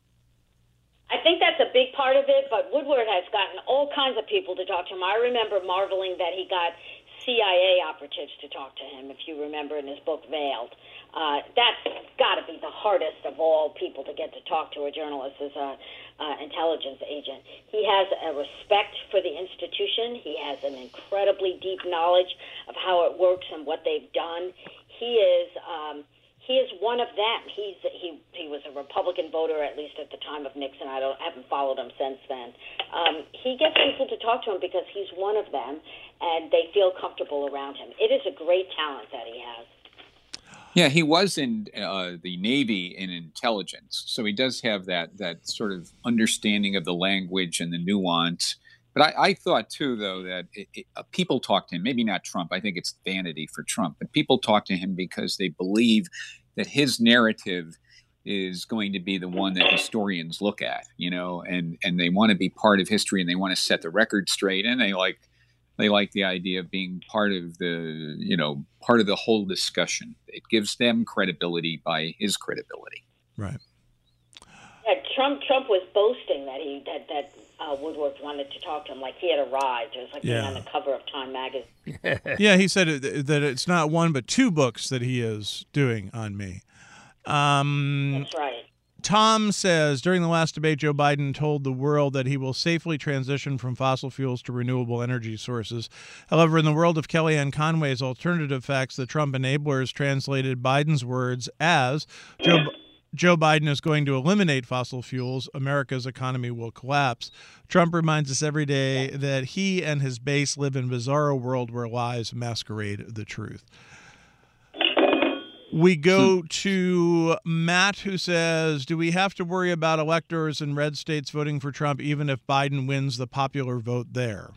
I think that's a big part of it, but Woodward has gotten all kinds of people to talk to him. I remember marveling that he got C I A operatives to talk to him, if you remember in his book, Veiled. Uh, that's got to be the hardest of all people to get to talk to a journalist as a uh, intelligence agent. He has a respect for the institution. He has an incredibly deep knowledge of how it works and what they've done. He is um, he is one of them. He's he he was a Republican voter, at least at the time of Nixon. I don't I haven't followed him since then. Um, he gets people to talk to him because he's one of them, and they feel comfortable around him. It is a great talent that he has. Yeah, he was in uh, the Navy in intelligence, so he does have that that sort of understanding of the language and the nuance. But I, I thought, too, though, that it, it, uh, people talk to him, maybe not Trump. I think it's vanity for Trump, but people talk to him because they believe that his narrative is going to be the one that historians look at, you know, and, and they want to be part of history and they want to set the record straight, and they like They like the idea of being part of the, you know, part of the whole discussion. It gives them credibility by his credibility. Right. Yeah, Trump Trump was boasting that he that that uh, Woodward wanted to talk to him, like he had arrived. It was like Yeah. being on the cover of Time magazine. Yeah, he said it, that it's not one but two books that he is doing on me. Um, That's right. Tom says, during the last debate, Joe Biden told the world that he will safely transition from fossil fuels to renewable energy sources. However, in the world of Kellyanne Conway's alternative facts, the Trump enablers translated Biden's words as Joe, Joe Biden is going to eliminate fossil fuels. America's economy will collapse. Trump reminds us every day that he and his base live in a bizarro world where lies masquerade the truth. We go to Matt, who says, do we have to worry about electors in red states voting for Trump even if Biden wins the popular vote there?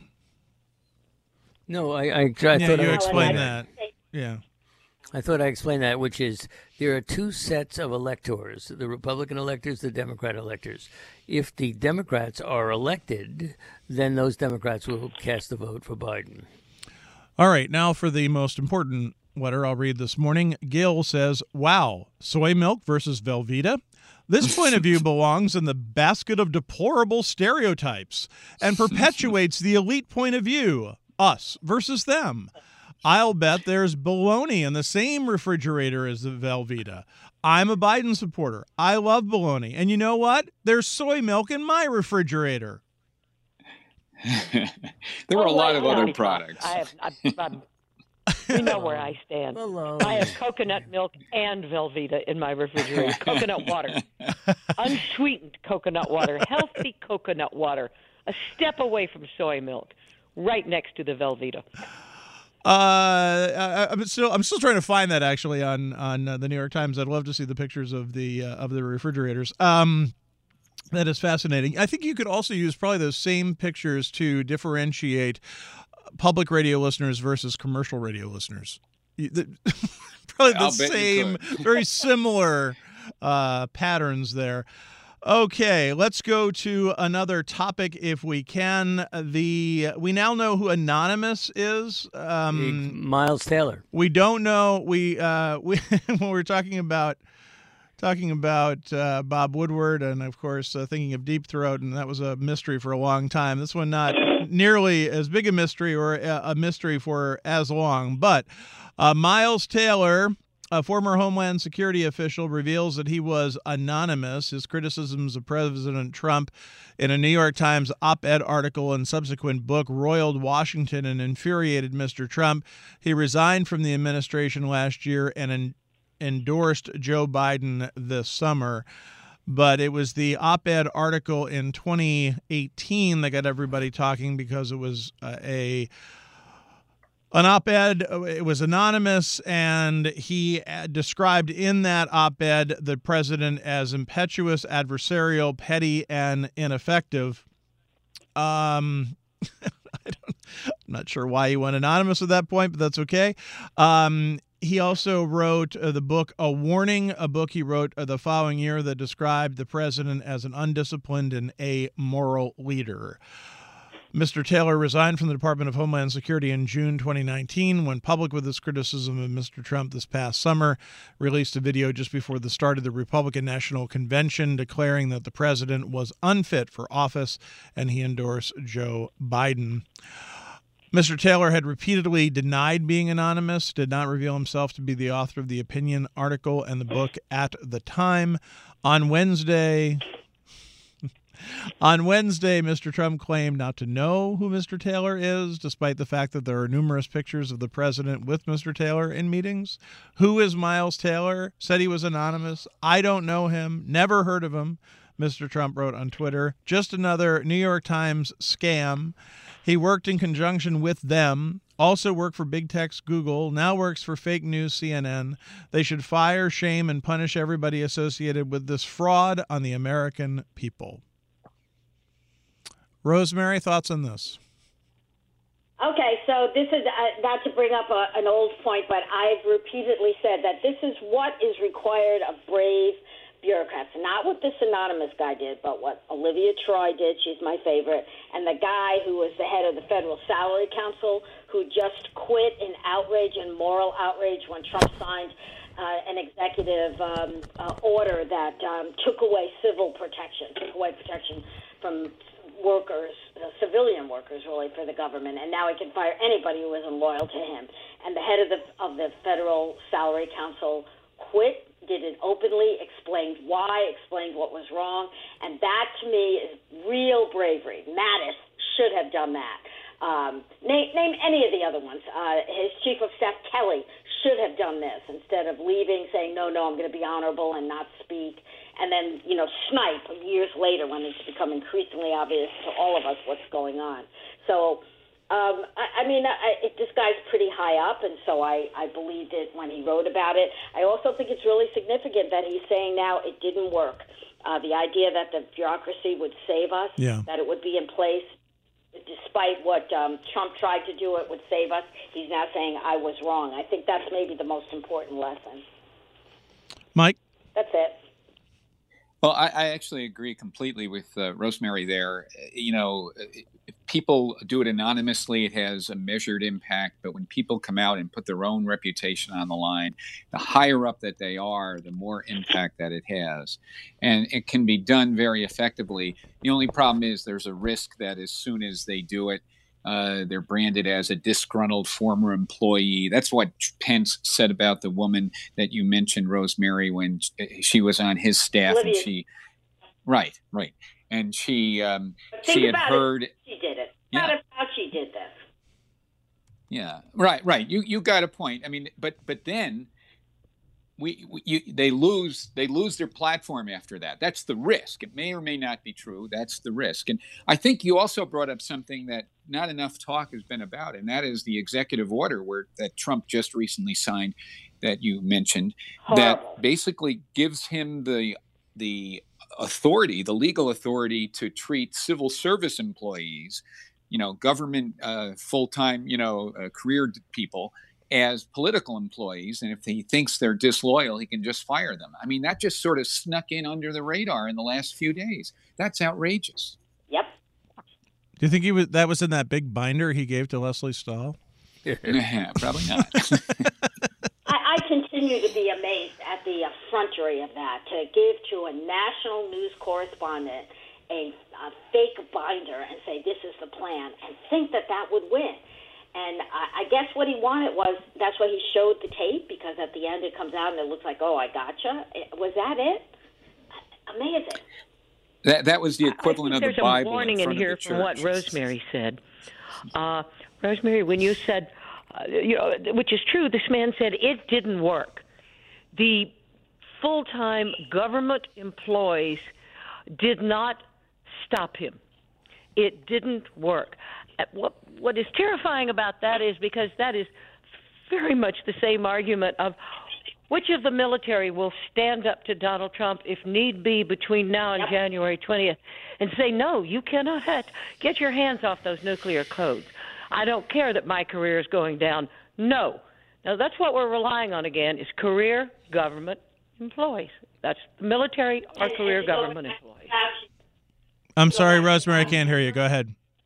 No, I, I, I yeah, thought you I explained that. Yeah. I thought I explained that, which is there are two sets of electors, the Republican electors, the Democrat electors. If the Democrats are elected, then those Democrats will cast the vote for Biden. All right, now for the most important letter I'll read this morning. Gil says, wow, soy milk versus Velveeta? This point of view belongs in the basket of deplorable stereotypes and perpetuates the elite point of view, us versus them. I'll bet there's bologna in the same refrigerator as the Velveeta. I'm a Biden supporter. I love bologna. And you know what? There's soy milk in my refrigerator. There were Oh, a lot wait, of no, other no. products. I have, I, I'm, we know where I stand. Hello. I have coconut milk and Velveeta in my refrigerator. Coconut water, unsweetened coconut water, healthy coconut water, a step away from soy milk, right next to the Velveeta. Uh, I, I'm still I'm still trying to find that actually on on uh, the New York Times. I'd love to see the pictures of the uh, of the refrigerators. Um, that is fascinating. I think you could also use probably those same pictures to differentiate public radio listeners versus commercial radio listeners. You- the- probably the I'll bet you same, could. very similar uh, patterns there. Okay, let's go to another topic if we can. The we now know who Anonymous is. Um, Miles Taylor. we don't know. We uh, we when we're talking about talking about uh, Bob Woodward and of course uh, thinking of Deep Throat, and that was a mystery for a long time. This one not nearly as big a mystery or a, a mystery for as long, but uh, Miles Taylor, a former Homeland Security official, reveals that he was anonymous. His criticisms of President Trump in a New York Times op-ed article and subsequent book roiled Washington and infuriated Mister Trump. He resigned from the administration last year and en- endorsed Joe Biden this summer. But it was the op-ed article in twenty eighteen that got everybody talking because it was uh, a An op-ed, it was anonymous, and he described in that op-ed the president as impetuous, adversarial, petty, and ineffective. Um, I don't, I'm not sure why he went anonymous at that point, but that's okay. Um, he also wrote uh, the book A Warning, a book he wrote uh, the following year that described the president as an undisciplined and amoral leader. Mister Taylor resigned from the Department of Homeland Security in June twenty nineteen, went public with his criticism of Mister Trump this past summer, released a video just before the start of the Republican National Convention declaring that the president was unfit for office, and he endorsed Joe Biden. Mister Taylor had repeatedly denied being anonymous, did not reveal himself to be the author of the opinion article and the book at the time. On Wednesday... On Wednesday, Mister Trump claimed not to know who Mister Taylor is, despite the fact that there are numerous pictures of the president with Mister Taylor in meetings. Who is Miles Taylor? Said he was anonymous. I don't know him. Never heard of him, Mister Trump wrote on Twitter. Just another New York Times scam. He worked in conjunction with them, also worked for big tech's Google, now works for fake news C N N. They should fire, shame, and punish everybody associated with this fraud on the American people. Rosemary, thoughts on this? Okay, so this is uh, not to bring up a, an old point, but I've repeatedly said that this is what is required of brave bureaucrats. Not what this anonymous guy did, but what Olivia Troy did. She's my favorite. And the guy who was the head of the Federal Salary Council who just quit in outrage and moral outrage when Trump signed uh, an executive um, uh, order that um, took away civil protection, took away protection from workers, uh, civilian workers, really, for the government, and now he can fire anybody who isn't loyal to him. And the head of the of the Federal Salary Council quit, did it openly, explained why, explained what was wrong, and that to me is real bravery. Mattis should have done that. Um, name, name any of the other ones. Uh, his chief of staff, Kelly, should have done this instead of leaving, saying, no, no, I'm going to be honorable and not speak. And then, you know, snipe years later when it's become increasingly obvious to all of us what's going on. So Um, I, I mean, I, it, this guy's pretty high up, and so I, I believed it when he wrote about it. I also think it's really significant that he's saying now it didn't work. Uh, the idea that the bureaucracy would save us, yeah. that it would be in place, despite what um, Trump tried to do, it would save us. He's now saying I was wrong. I think that's maybe the most important lesson. Mike? That's it. Well, I, I actually agree completely with uh, Rosemary there. You know, if people do it anonymously, it has a measured impact. But when people come out and put their own reputation on the line, the higher up that they are, the more impact that it has. And it can be done very effectively. The only problem is there's a risk that as soon as they do it, Uh, they're branded as a disgruntled former employee. That's what Pence said about the woman that you mentioned, Rosemary, when she was on his staff. Olivia. And she, right, right, and she, um, But think she had about heard. It. She did it. Yeah. Not how she did this. Yeah, right, right. You you got a point. I mean, but but then we, we you, they lose they lose their platform after that. That's the risk. It may or may not be true. That's the risk. And I think you also brought up something that not enough talk has been about, and that is the executive order where that Trump just recently signed, that you mentioned, Horrible. that basically gives him the the authority, the legal authority to treat civil service employees, you know, government uh, full-time, you know, uh, career people as political employees. And if he thinks they're disloyal, he can just fire them. I mean, that just sort of snuck in under the radar in the last few days. That's outrageous. Yep. Do you think he was that was in that big binder he gave to Leslie Stahl? Probably not. I, I continue to be amazed at the effrontery of that, to give to a national news correspondent a, a fake binder and say this is the plan and think that that would win. And I, I guess what he wanted was, that's why he showed the tape, because at the end it comes out and it looks like, oh, I gotcha. Was that it? Amazing. That that was the equivalent of the Bible. There's a warning in, in here from what Rosemary said. Uh, Rosemary, when you said, uh, you know, which is true, this man said it didn't work. The full-time government employees did not stop him. It didn't work. What what is terrifying about that is because that is very much the same argument of which of the military will stand up to Donald Trump if need be between now and January twentieth and say, no, you cannot have, get your hands off those nuclear codes. I don't care that my career is going down. No. Now, that's what we're relying on again is career government employees. That's military or career government employees. I'm sorry, Rosemary, I can't hear you. Go ahead.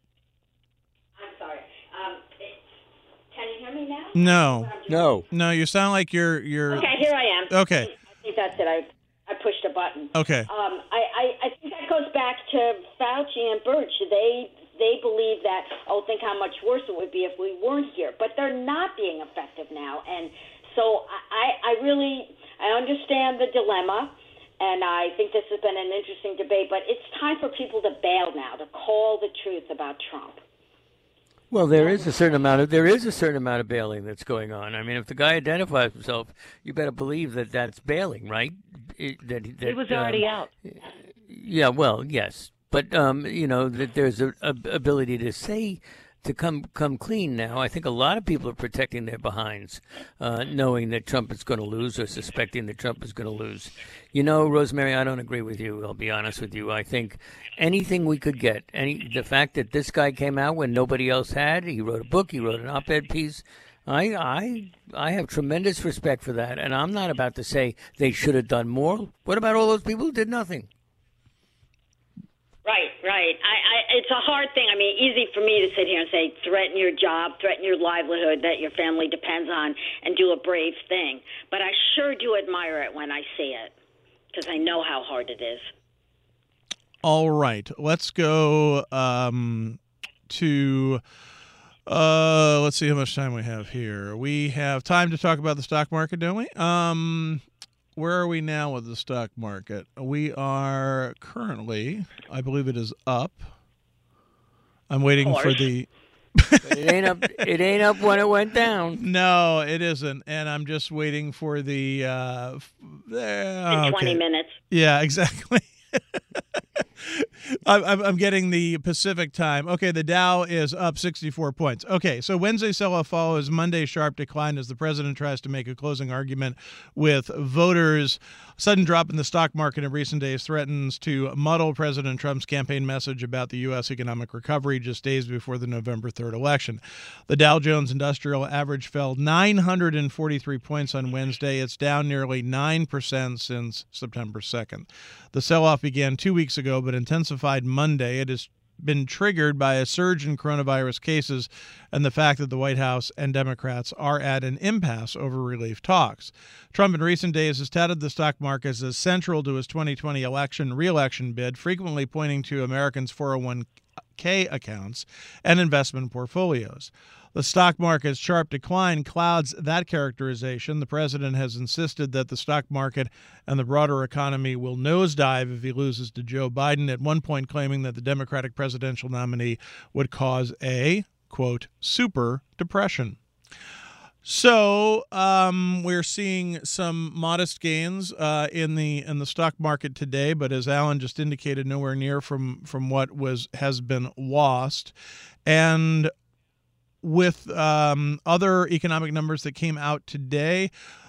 I'm sorry. Um, can you hear me now? No. No. No, you sound like you're you're Okay, here I am. Okay. I think that's it. I I pushed a button. Okay. Um, I, I, I think that goes back to Fauci and Birch. They they believe that, oh, think how much worse it would be if we weren't here. But they're not being effective now. And so I, I really, I understand the dilemma, and I think this has been an interesting debate, but it's time for people to bail now, to call the truth about Trump. Well, there is a certain amount of there is a certain amount of bailing that's going on. I mean, if the guy identifies himself, you better believe that that's bailing, right? It, that, that, He was already um, out. Yeah, well, yes, but um, you know that there's a, a ability to say to come come clean now. I think a lot of people are protecting their behinds, uh, knowing that Trump is going to lose or suspecting that Trump is going to lose. You know, Rosemary, I don't agree with you. I'll be honest with you. I think anything we could get, any the fact that this guy came out when nobody else had, he wrote a book, he wrote an op-ed piece. I I I have tremendous respect for that, and I'm not about to say they should have done more. What about all those people who did nothing? Right, right. I, I, it's a hard thing. I mean, easy for me to sit here and say, threaten your job, threaten your livelihood that your family depends on, and do a brave thing. But I sure do admire it when I see it, because I know how hard it is. All right. Let's go um, to, uh, let's see how much time we have here. We have time to talk about the stock market, don't we? Um, where are we now with the stock market? We are currently, I believe it is up. I'm waiting for the... But it ain't up. It ain't up when it went down. No, it isn't, and I'm just waiting for the. Uh, uh, In twenty okay. minutes. Yeah, exactly. I'm, I'm getting the Pacific time. Okay, the Dow is up sixty-four points. Okay, so Wednesday sell-off follows Monday's sharp decline as the president tries to make a closing argument with voters. Sudden drop in the stock market in recent days threatens to muddle President Trump's campaign message about the U S economic recovery just days before the November third election. The Dow Jones Industrial Average fell nine hundred forty-three points on Wednesday. It's down nearly nine percent since September second. The sell-off began two weeks ago, but intensified Monday. It has been triggered by a surge in coronavirus cases and the fact that the White House and Democrats are at an impasse over relief talks. Trump in recent days has touted the stock market as central to his twenty twenty election re-election bid, frequently pointing to Americans' four oh one k accounts and investment portfolios. The stock market's sharp decline clouds that characterization. The president has insisted that the stock market and the broader economy will nosedive if he loses to Joe Biden, at one point claiming that the Democratic presidential nominee would cause a, quote, super depression. So um, we're seeing some modest gains uh, in the in the stock market today, but as Alan just indicated, nowhere near from from what was has been lost. And with um, other economic numbers that came out today,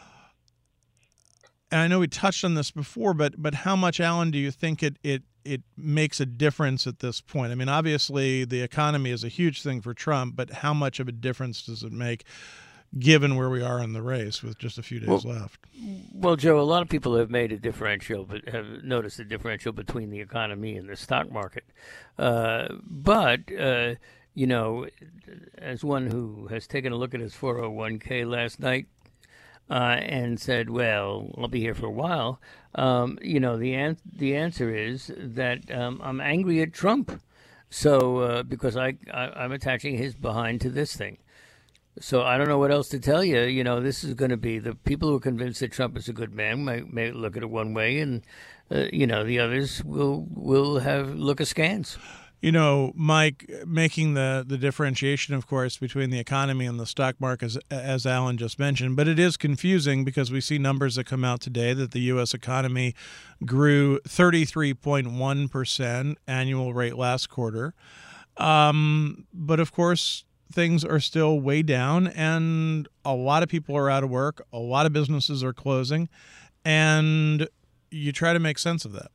and I know we touched on this before, but but how much, Alan, do you think it it it makes a difference at this point? I mean, obviously the economy is a huge thing for Trump, but how much of a difference does it make, given where we are in the race with just a few days well, left? Well, Joe, a lot of people have made a differential, but have noticed a differential between the economy and the stock market. Uh, but, uh, you know, as one who has taken a look at his four oh one k last night uh, and said, well, I'll be here for a while, um, you know, the, an- the answer is that um, I'm angry at Trump. So uh, because I, I, I'm attaching his behind to this thing. So I don't know what else to tell you. You know, this is going to be the people who are convinced that Trump is a good man may, may look at it one way, and uh, you know, the others will will have look askance. You know, Mike, making the, the differentiation, of course, between the economy and the stock market, as, as Alan just mentioned, but it is confusing because we see numbers that come out today that the U S economy grew thirty-three point one percent annual rate last quarter. Um, but of course, things are still way down, and a lot of people are out of work. A lot of businesses are closing, and you try to make sense of that.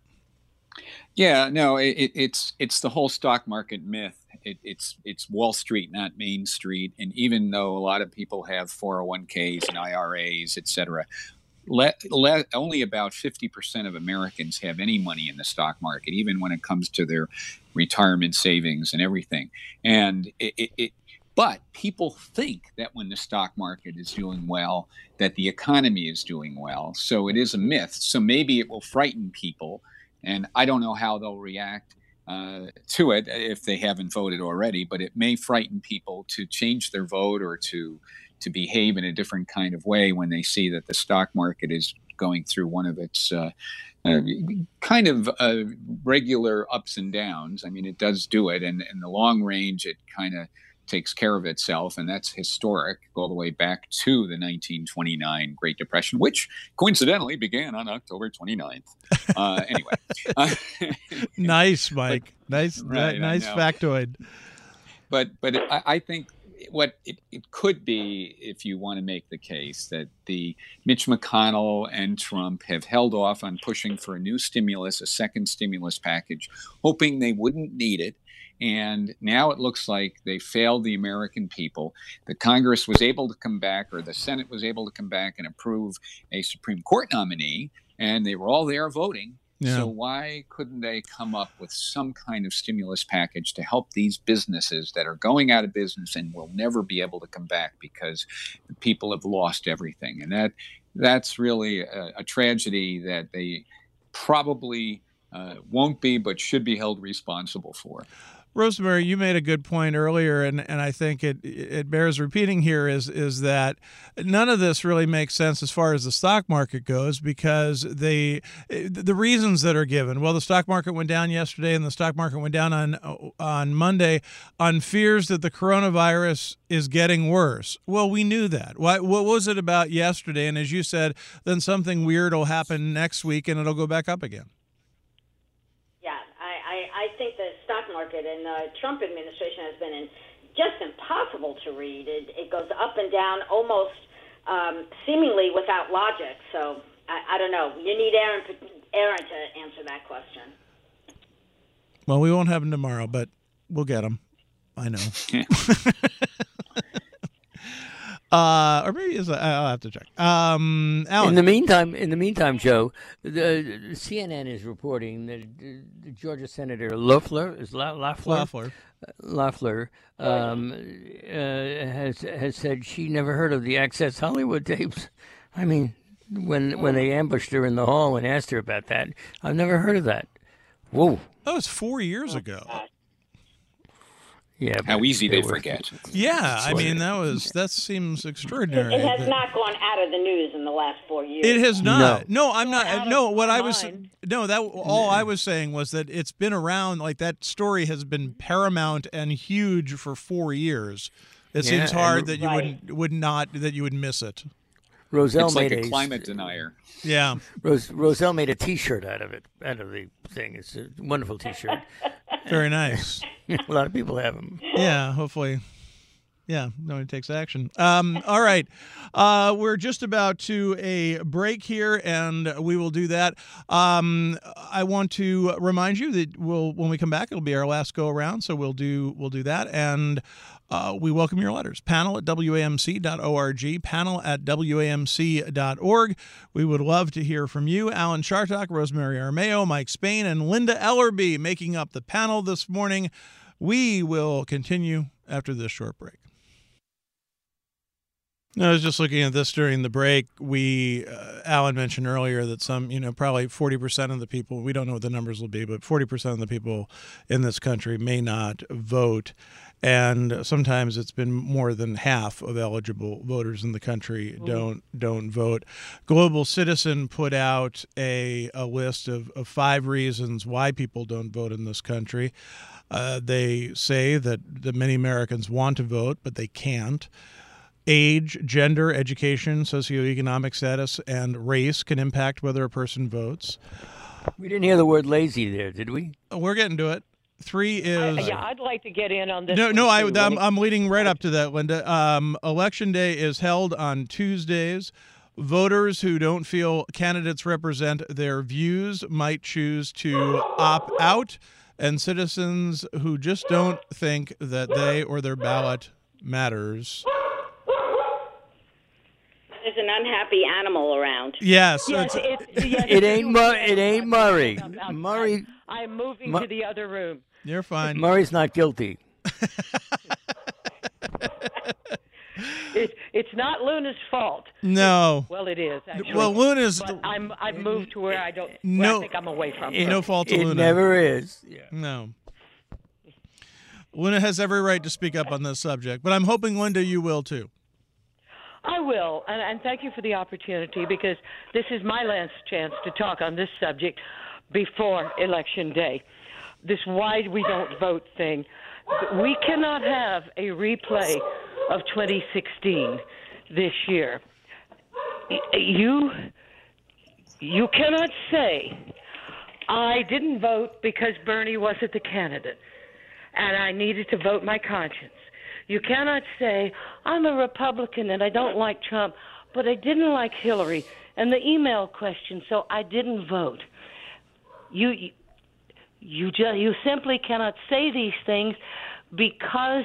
Yeah, no, it, it's it's the whole stock market myth. It, it's it's Wall Street, not Main Street. And even though a lot of people have four oh one k's and I R As, et cetera, let, let, only about fifty percent of Americans have any money in the stock market, even when it comes to their retirement savings and everything. And it, it, it But people think that when the stock market is doing well, that the economy is doing well. So it is a myth. So maybe it will frighten people. And I don't know how they'll react uh, to it if they haven't voted already, but it may frighten people to change their vote or to to behave in a different kind of way when they see that the stock market is going through one of its uh, uh, kind of uh, regular ups and downs. I mean, it does do it. And in the long range, it kind of takes care of itself, and that's historic, all the way back to the nineteen twenty-nine Great Depression, which coincidentally began on October twenty-ninth. Uh, anyway, uh, nice, Mike. But, nice, right, nice factoid. But but it, I, I think what it, it could be, if you want to make the case that the Mitch McConnell and Trump have held off on pushing for a new stimulus, a second stimulus package, hoping they wouldn't need it. And now it looks like they failed the American people. The Congress was able to come back, or the Senate was able to come back and approve a Supreme Court nominee, and they were all there voting. Yeah. So why couldn't they come up with some kind of stimulus package to help these businesses that are going out of business and will never be able to come back because the people have lost everything? And that that's really a, a tragedy that they probably uh, won't be, but should be held responsible for. Rosemary, you made a good point earlier, and, and I think it it bears repeating here, is is that none of this really makes sense as far as the stock market goes, because they the reasons that are given. Well, the stock market went down yesterday, and the stock market went down on on Monday on fears that the coronavirus is getting worse. Well, we knew that. What what was it about yesterday? And as you said, then something weird will happen next week, and it'll go back up again. I market, and the Trump administration has been in, just impossible to read. It, it goes up and down almost um, seemingly without logic. So I, I don't know. You need Aaron, Aaron to answer that question. Well, we won't have him tomorrow, but we'll get him. I know. uh, or maybe it's, I'll have to check. Um, Alan. In the meantime, in the meantime, Joe, the, the C N N is reporting that the Georgia Senator Loeffler is La, Loeffler. Loeffler. Loeffler um, uh, has has said she never heard of the Access Hollywood tapes. I mean, when when they ambushed her in the hall and asked her about that, I've never heard of that. Whoa. That was four years ago. Yeah. How easy they were, forget. Yeah, I mean, that was that seems extraordinary. It has that, not gone out of the news in the last four years. It has not. No, no I'm Out not. of No, what my I was mind. no that all I was saying was that it's been around. Like that story has been paramount and huge for four years. It Yeah, seems hard and- that you Right. wouldn't would not that you would miss it. Roselle It's like made a climate denier. Yeah. Rose, Roselle made a T-shirt out of it, out of the thing. It's a wonderful T-shirt. Very nice. A lot of people have them. Yeah, hopefully. Yeah, nobody takes action. Um, all right. Uh, we're just about to a break here, and we will do that. Um, I want to remind you that we'll when we come back, it'll be our last go around, so we'll do we'll do that. And uh, we welcome your letters. Panel at W A M C dot org, panel at W A M C dot org. We would love to hear from you. Alan Chartock, Rosemary Armeo, Mike Spain, and Linda Ellerby making up the panel this morning. We will continue after this short break. I was just looking at this during the break. We, uh, Alan mentioned earlier that some, you know, probably forty percent of the people, we don't know what the numbers will be, but forty percent of the people in this country may not vote. And sometimes it's been more than half of eligible voters in the country don't don't vote. Global Citizen put out a, a list of, of five reasons why people don't vote in this country. Uh, they say that, that many Americans want to vote, but they can't. Age, gender, education, socioeconomic status, and race can impact whether a person votes. We didn't hear the word lazy there, did we? We're getting to it. Three is Yeah, I'd like to get in on this. no, one no. I, too, I'm, Lenny. I'm leading right up to that, Linda. Um, Election day is held on Tuesdays. Voters who don't feel candidates represent their views might choose to opt out, and citizens who just don't think that they or their ballot matters. There's an unhappy animal around. Yes, Yes, it's- it, yes, It ain't you- Mur- it ain't Murray. Outside. Murray- I'm moving Mu- to the other room. you're fine. Murray's not guilty. It, it's not Luna's fault. No, Well, it is actually. well, Luna's but I'm I've moved to where I don't. Where No. I think I'm away from. It, her. no fault to it Luna. never is. Yeah. No. Luna has every right to speak up on this subject, but I'm hoping, Linda, you will too. I will, and, and thank you for the opportunity because this is my last chance to talk on this subject before Election Day. This why we don't vote thing. We cannot have a replay of twenty sixteen this year. You you cannot say I didn't vote because Bernie wasn't the candidate and I needed to vote my conscience. You cannot say, I'm a Republican and I don't like Trump, but I didn't like Hillary and the email question, so I didn't vote. You you you, just, you simply cannot say these things because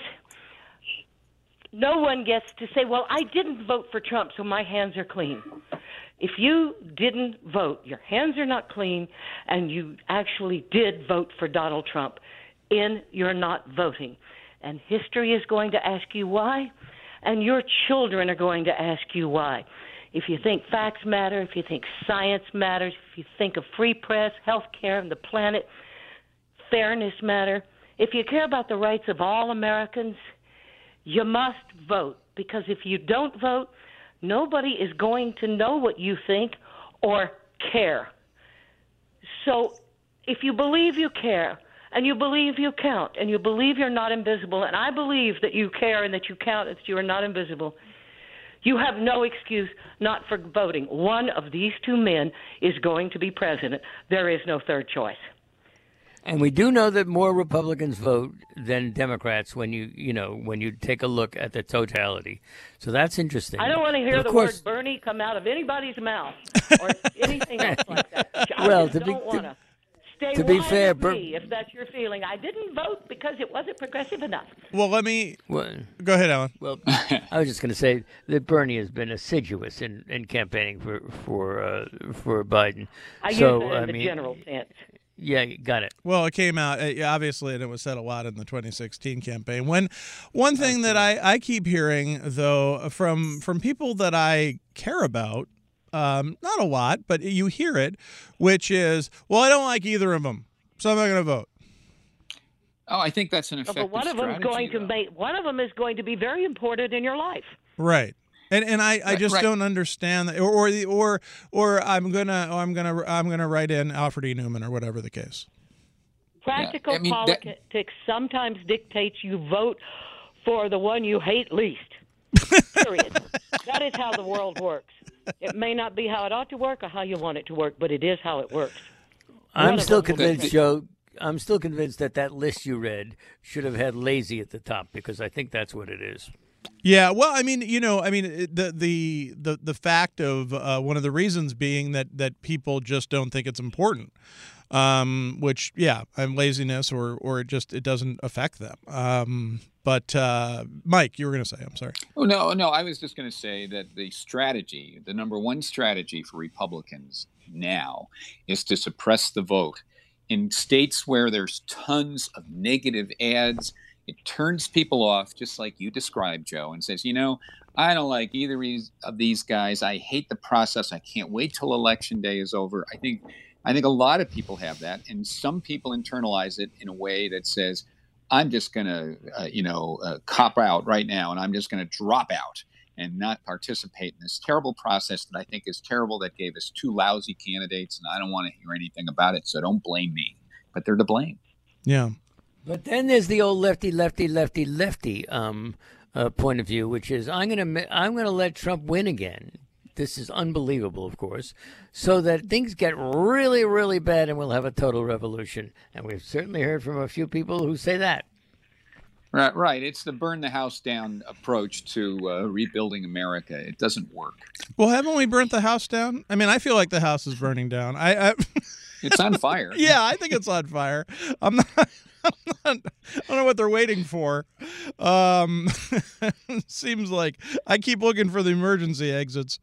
no one gets to say, well, I didn't vote for Trump, so my hands are clean. If you didn't vote, your hands are not clean, and you actually did vote for Donald Trump in your not voting. And history is going to ask you why, and your children are going to ask you why. If you think facts matter, if you think science matters, if you think a free press, health care, and the planet, fairness matter, if you care about the rights of all Americans, you must vote. Because if you don't vote, nobody is going to know what you think or care. So if you believe you care, and you believe you count, and you believe you're not invisible, and I believe that you care and that you count and that you are not invisible, you have no excuse not for voting. One of these two men is going to be president. There is no third choice. And we do know that more Republicans vote than Democrats when you, you know, when you take a look at the totality. So that's interesting. I don't want to hear But the of course, word Bernie come out of anybody's mouth or anything else like that. I Well, just to be- don't want to. Stay to be wide fair, of Ber- me, if that's your feeling. I didn't vote because it wasn't progressive enough. Well, let me well, go ahead, Alan. well, I was just going to say that Bernie has been assiduous in, in campaigning for for uh, for Biden. I so use it in I the mean, general sense. yeah, got it. Well, it came out uh, yeah, obviously, and it was said a lot in the twenty sixteen campaign. When one thing that I, I keep hearing though from from people that I care about, um, not a lot, but you hear it, which is, well, I don't like either of them, so I'm not going to vote. Oh, I think that's an Oh, effective but one of them is strategy, going to though. make one of them is going to be very important in your life. Right. And and I, I Right, just right. don't understand that, or or the, or or I'm gonna or I'm gonna I'm gonna write in Alfred E. Newman or whatever the case. Practical I mean, that- politics sometimes dictates you vote for the one you hate least. Period. That is how the world works. It may not be how it ought to work or how you want it to work, but it is how it works. One I'm of still them will convinced, be- Joe. I'm still convinced that that list you read should have had lazy at the top because I think that's what it is. Yeah, well, I mean, you know, I mean, it- the the the the fact of uh, one of the reasons being that that people just don't think it's important, um, which yeah, and laziness or or it just it doesn't affect them. Um, but uh, Mike, you were going to say, I'm sorry. Oh, no, no. I was just going to say that the strategy, the number one strategy for Republicans now is to suppress the vote. In states where there's tons of negative ads, it turns people off, just like you described, Joe, and says, you know, I don't like either of these guys. I hate the process. I can't wait till election day is over. I think I think a lot of people have that, and some people internalize it in a way that says, I'm just going to, uh, you know, uh, cop out right now, and I'm just going to drop out and not participate in this terrible process that I think is terrible, that gave us two lousy candidates, and I don't want to hear anything about it, so don't blame me. But they're to blame. Yeah. But then there's the old lefty, lefty, lefty, lefty um, uh, point of view, which is I'm going to I'm going to let Trump win again. This is unbelievable, of course, so that things get really, really bad and we'll have a total revolution. And we've certainly heard from a few people who say that. Right, right. It's the burn the house down approach to uh, rebuilding America. It doesn't work. Well, haven't we burnt the house down? I mean, I feel like the house is burning down. I, I It's on fire. yeah, I think it's on fire. I'm not. I'm not, I don't know what they're waiting for. Um, seems like I keep looking for the emergency exits.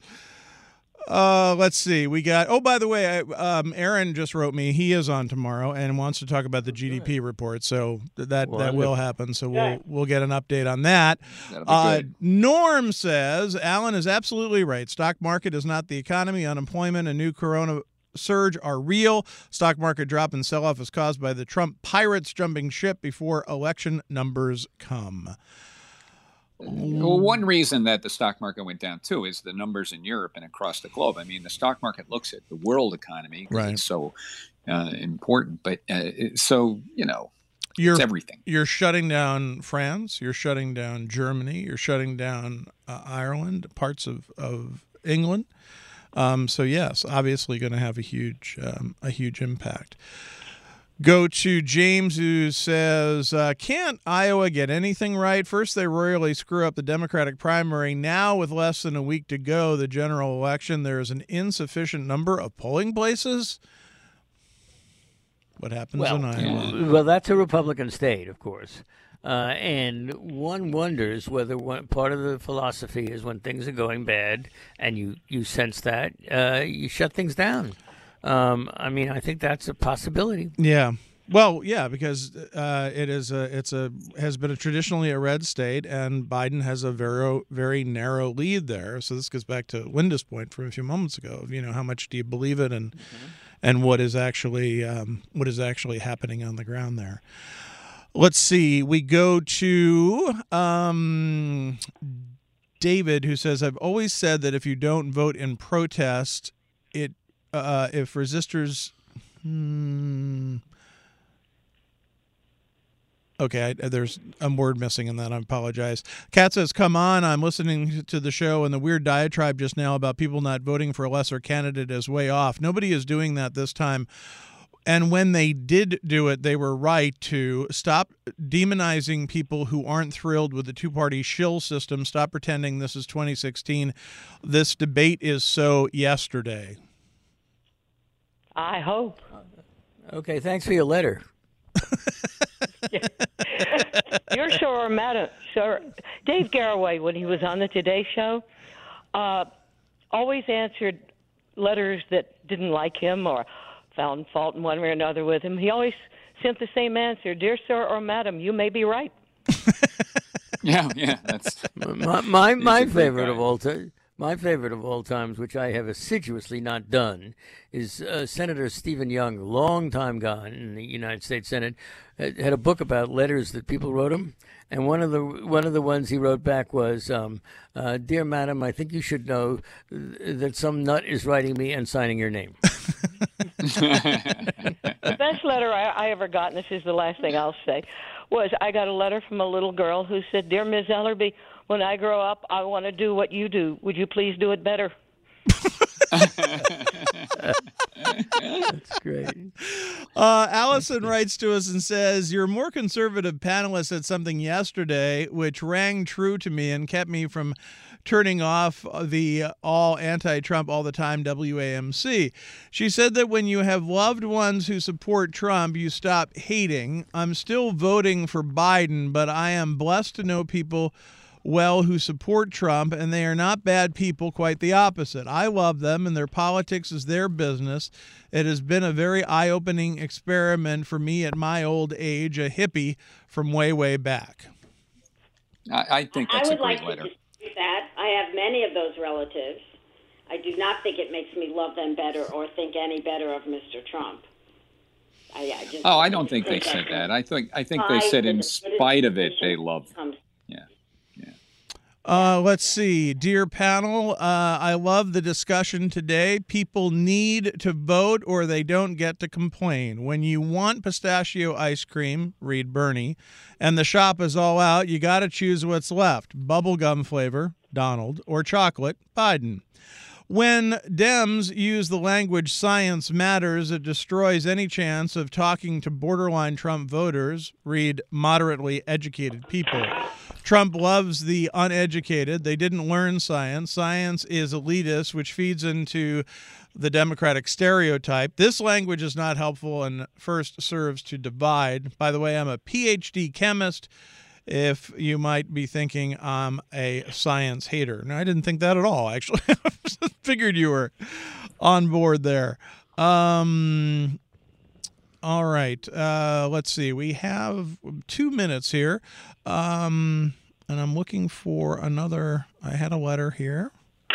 Uh, let's see. We got. Oh, by the way, I, um, Aaron just wrote me. He is on tomorrow and wants to talk about the G D P report. So th- that that will happen. So we'll we'll get an update on that. That'll be Uh, good. Norm says Alan is absolutely right. Stock market is not the economy. Unemployment and new corona surge are real. Stock market drop and sell-off is caused by the Trump pirates jumping ship before election numbers come. Well, one reason that the stock market went down too is the numbers in Europe and across the globe. I mean, the stock market looks at the world economy because Right. it's so uh, important. But uh, it- so you know, You're it's everything. you're shutting down France. You're shutting down Germany. You're shutting down uh, Ireland, parts of of England. Um, so yes, obviously going to have a huge um, a huge impact. Go to James, who says, uh, can't Iowa get anything right? First, they royally screw up the Democratic primary. Now, with less than a week to go, the general election, there is an insufficient number of polling places. What happens Well, in Iowa? well, that's a Republican state, of course. Uh, and one wonders whether one, part of the philosophy is when things are going bad and you, you sense that, uh, you shut things down. Um, I mean, I think that's a possibility. Yeah. Well, yeah, because uh, it is a, it's a has been a traditionally a red state, and Biden has a very very narrow lead there. So this goes back to Linda's point from a few moments ago. You know, how much do you believe it, and mm-hmm. and what is actually um, what is actually happening on the ground there. Let's see. We go to um, David, who says, "I've always said that if you don't vote in protest, it uh, if resistors." Hmm, Okay, I, there's a word missing in that. I apologize. Kat says, come on, I'm listening to the show, and the weird diatribe just now about people not voting for a lesser candidate is way off. Nobody is doing that this time. And when they did do it, they were right to stop demonizing people who aren't thrilled with the two-party shill system. Stop pretending this is twenty sixteen. This debate is so yesterday. I hope. Okay, thanks for your letter. You're sure, Madam, sure. Dave Garroway, when he was on the Today Show, uh, always answered letters that didn't like him or found fault in one way or another with him. He always sent the same answer: "Dear sir or madam, you may be right." Yeah, yeah, that's my my, my a great favorite guy. of all time. My favorite of all times, which I have assiduously not done, is uh, Senator Stephen Young, long time gone in the United States Senate, had, had a book about letters that people wrote him, and one of the one of the ones he wrote back was, um, uh, "Dear Madam, I think you should know that some nut is writing me and signing your name." The best letter I, I ever got, and this is the last thing I'll say, was I got a letter from a little girl who said, "Dear Miz Ellerby, when I grow up, I want to do what you do. Would you please do it better?" That's great. Uh, Allison writes to us and says, your more conservative panelist said something yesterday which rang true to me and kept me from turning off the all anti-Trump all the time W A M C. She said that when you have loved ones who support Trump, you stop hating. I'm still voting for Biden, but I am blessed to know people well who support Trump, and they are not bad people, quite the opposite. I love them, and their politics is their business. It has been a very eye-opening experiment for me at my old age, a hippie from way, way back. I, I think I that's would a great like letter. to dispute that. I have many of those relatives. I do not think it makes me love them better or think any better of Mister Trump. I, I just Oh, I don't think they that's said that. I think I think why they said the in British spite of it, they position love. comes- Yeah. Uh, let's see. Dear panel, uh, I love the discussion today. People need to vote or they don't get to complain. When you want pistachio ice cream, read Bernie, and the shop is all out, you got to choose what's left. Bubblegum flavor, Donald, or chocolate, Biden. When Dems use the language science matters, it destroys any chance of talking to borderline Trump voters, read moderately educated people. Trump loves the uneducated. They didn't learn science. Science is elitist, which feeds into the Democratic stereotype. This language is not helpful and first serves to divide. By the way, I'm a P H D chemist, if you might be thinking I'm a science hater. No, I didn't think that at all, actually. I figured you were on board there. Um, all right. Uh, let's see. We have two minutes here. Um, and I'm looking for another. I had a letter here.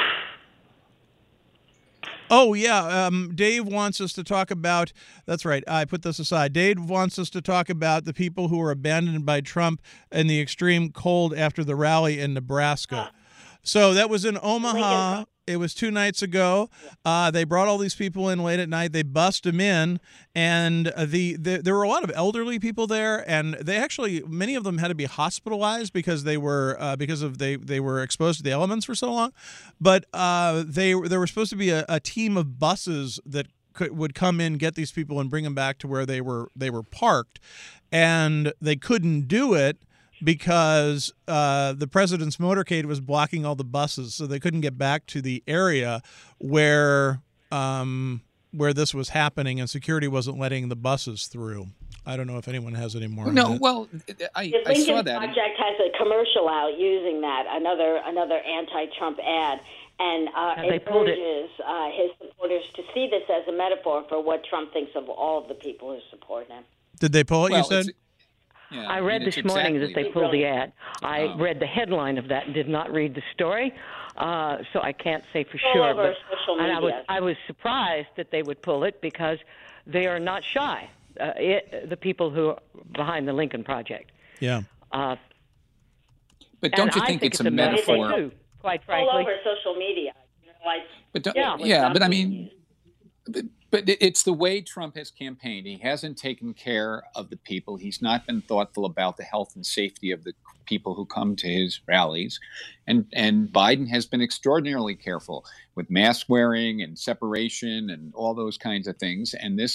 Oh, yeah. Um, Dave wants us to talk about, that's right, I put this aside. Dave wants us to talk about the people who were abandoned by Trump in the extreme cold after the rally in Nebraska. So that was in Omaha. It was two nights ago. Uh, they brought all these people in late at night. They bust them in, and the, the there were a lot of elderly people there, and they actually many of them had to be hospitalized because they were uh, because of they they were exposed to the elements for so long. But uh, they there were supposed to be a, a team of buses that could, would come in, get these people, and bring them back to where they were they were parked, and they couldn't do it because uh, the president's motorcade was blocking all the buses, so they couldn't get back to the area where um, where this was happening, and security wasn't letting the buses through. I don't know if anyone has any more. No, on that. well, I, The I saw Lincoln that. Project has a commercial out using that, another another anti-Trump ad, and uh, And they it pulled it. urges uh, his supporters to see this as a metaphor for what Trump thinks of all of the people who support him. Did they pull it? Well, you said. it's- Yeah, I mean, read it's this morning exactly that they that. pulled the ad. I Oh. read the headline of that and did not read the story, uh, so I can't say for All sure. over But social and I was media. I was surprised that they would pull it because they are not shy. Uh, it, the people who are behind the Lincoln Project. Yeah. Uh, But don't and you I think, think it's a metaphor? metaphor. too, quite All frankly. over social media. You know, like, But don't, Yeah. yeah, but I Trump mean, used. but, but it- it's the way Trump has campaigned. He hasn't taken care of the people. He's not been thoughtful about the health and safety of the people who come to his rallies. And and Biden has been extraordinarily careful with mask wearing and separation and all those kinds of things. And this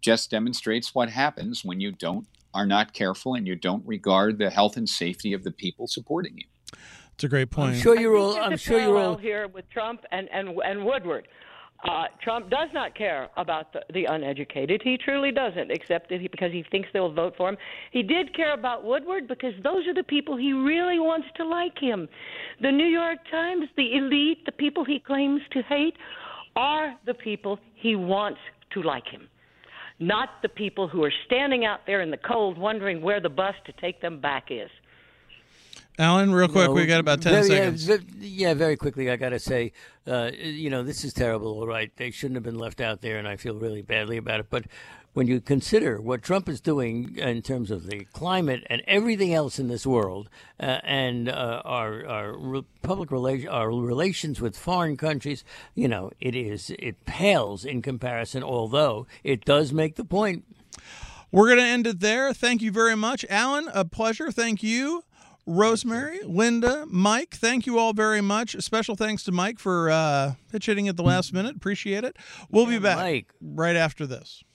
just demonstrates what happens when you don't are not careful and you don't regard the health and safety of the people supporting you. It's a great point. I'm sure you're I all. think I'm there's a sure you're all. parallel here with Trump and and and Woodward. Uh, Trump does not care about the, the uneducated. He truly doesn't, except that he, because he thinks they'll vote for him. He did care about Woodward because those are the people he really wants to like him. The New York Times, the elite, the people he claims to hate, are the people he wants to like him, not the people who are standing out there in the cold wondering where the bus to take them back is. Alan, real quick, No, we got about ten very, seconds. Yeah, yeah, very quickly, I got to say, uh, you know, this is terrible, all right. They shouldn't have been left out there, and I feel really badly about it. But when you consider what Trump is doing in terms of the climate and everything else in this world, uh, and uh, our our re- public relation, our relations with foreign countries, you know, it is it pales in comparison. Although it does make the point. We're going to end it there. Thank you very much, Alan. A pleasure. Thank you. Rosemary, Linda, Mike, thank you all very much. Special thanks to Mike for uh, pitch hitting at the last minute. Appreciate it. We'll be back Mike. right after this.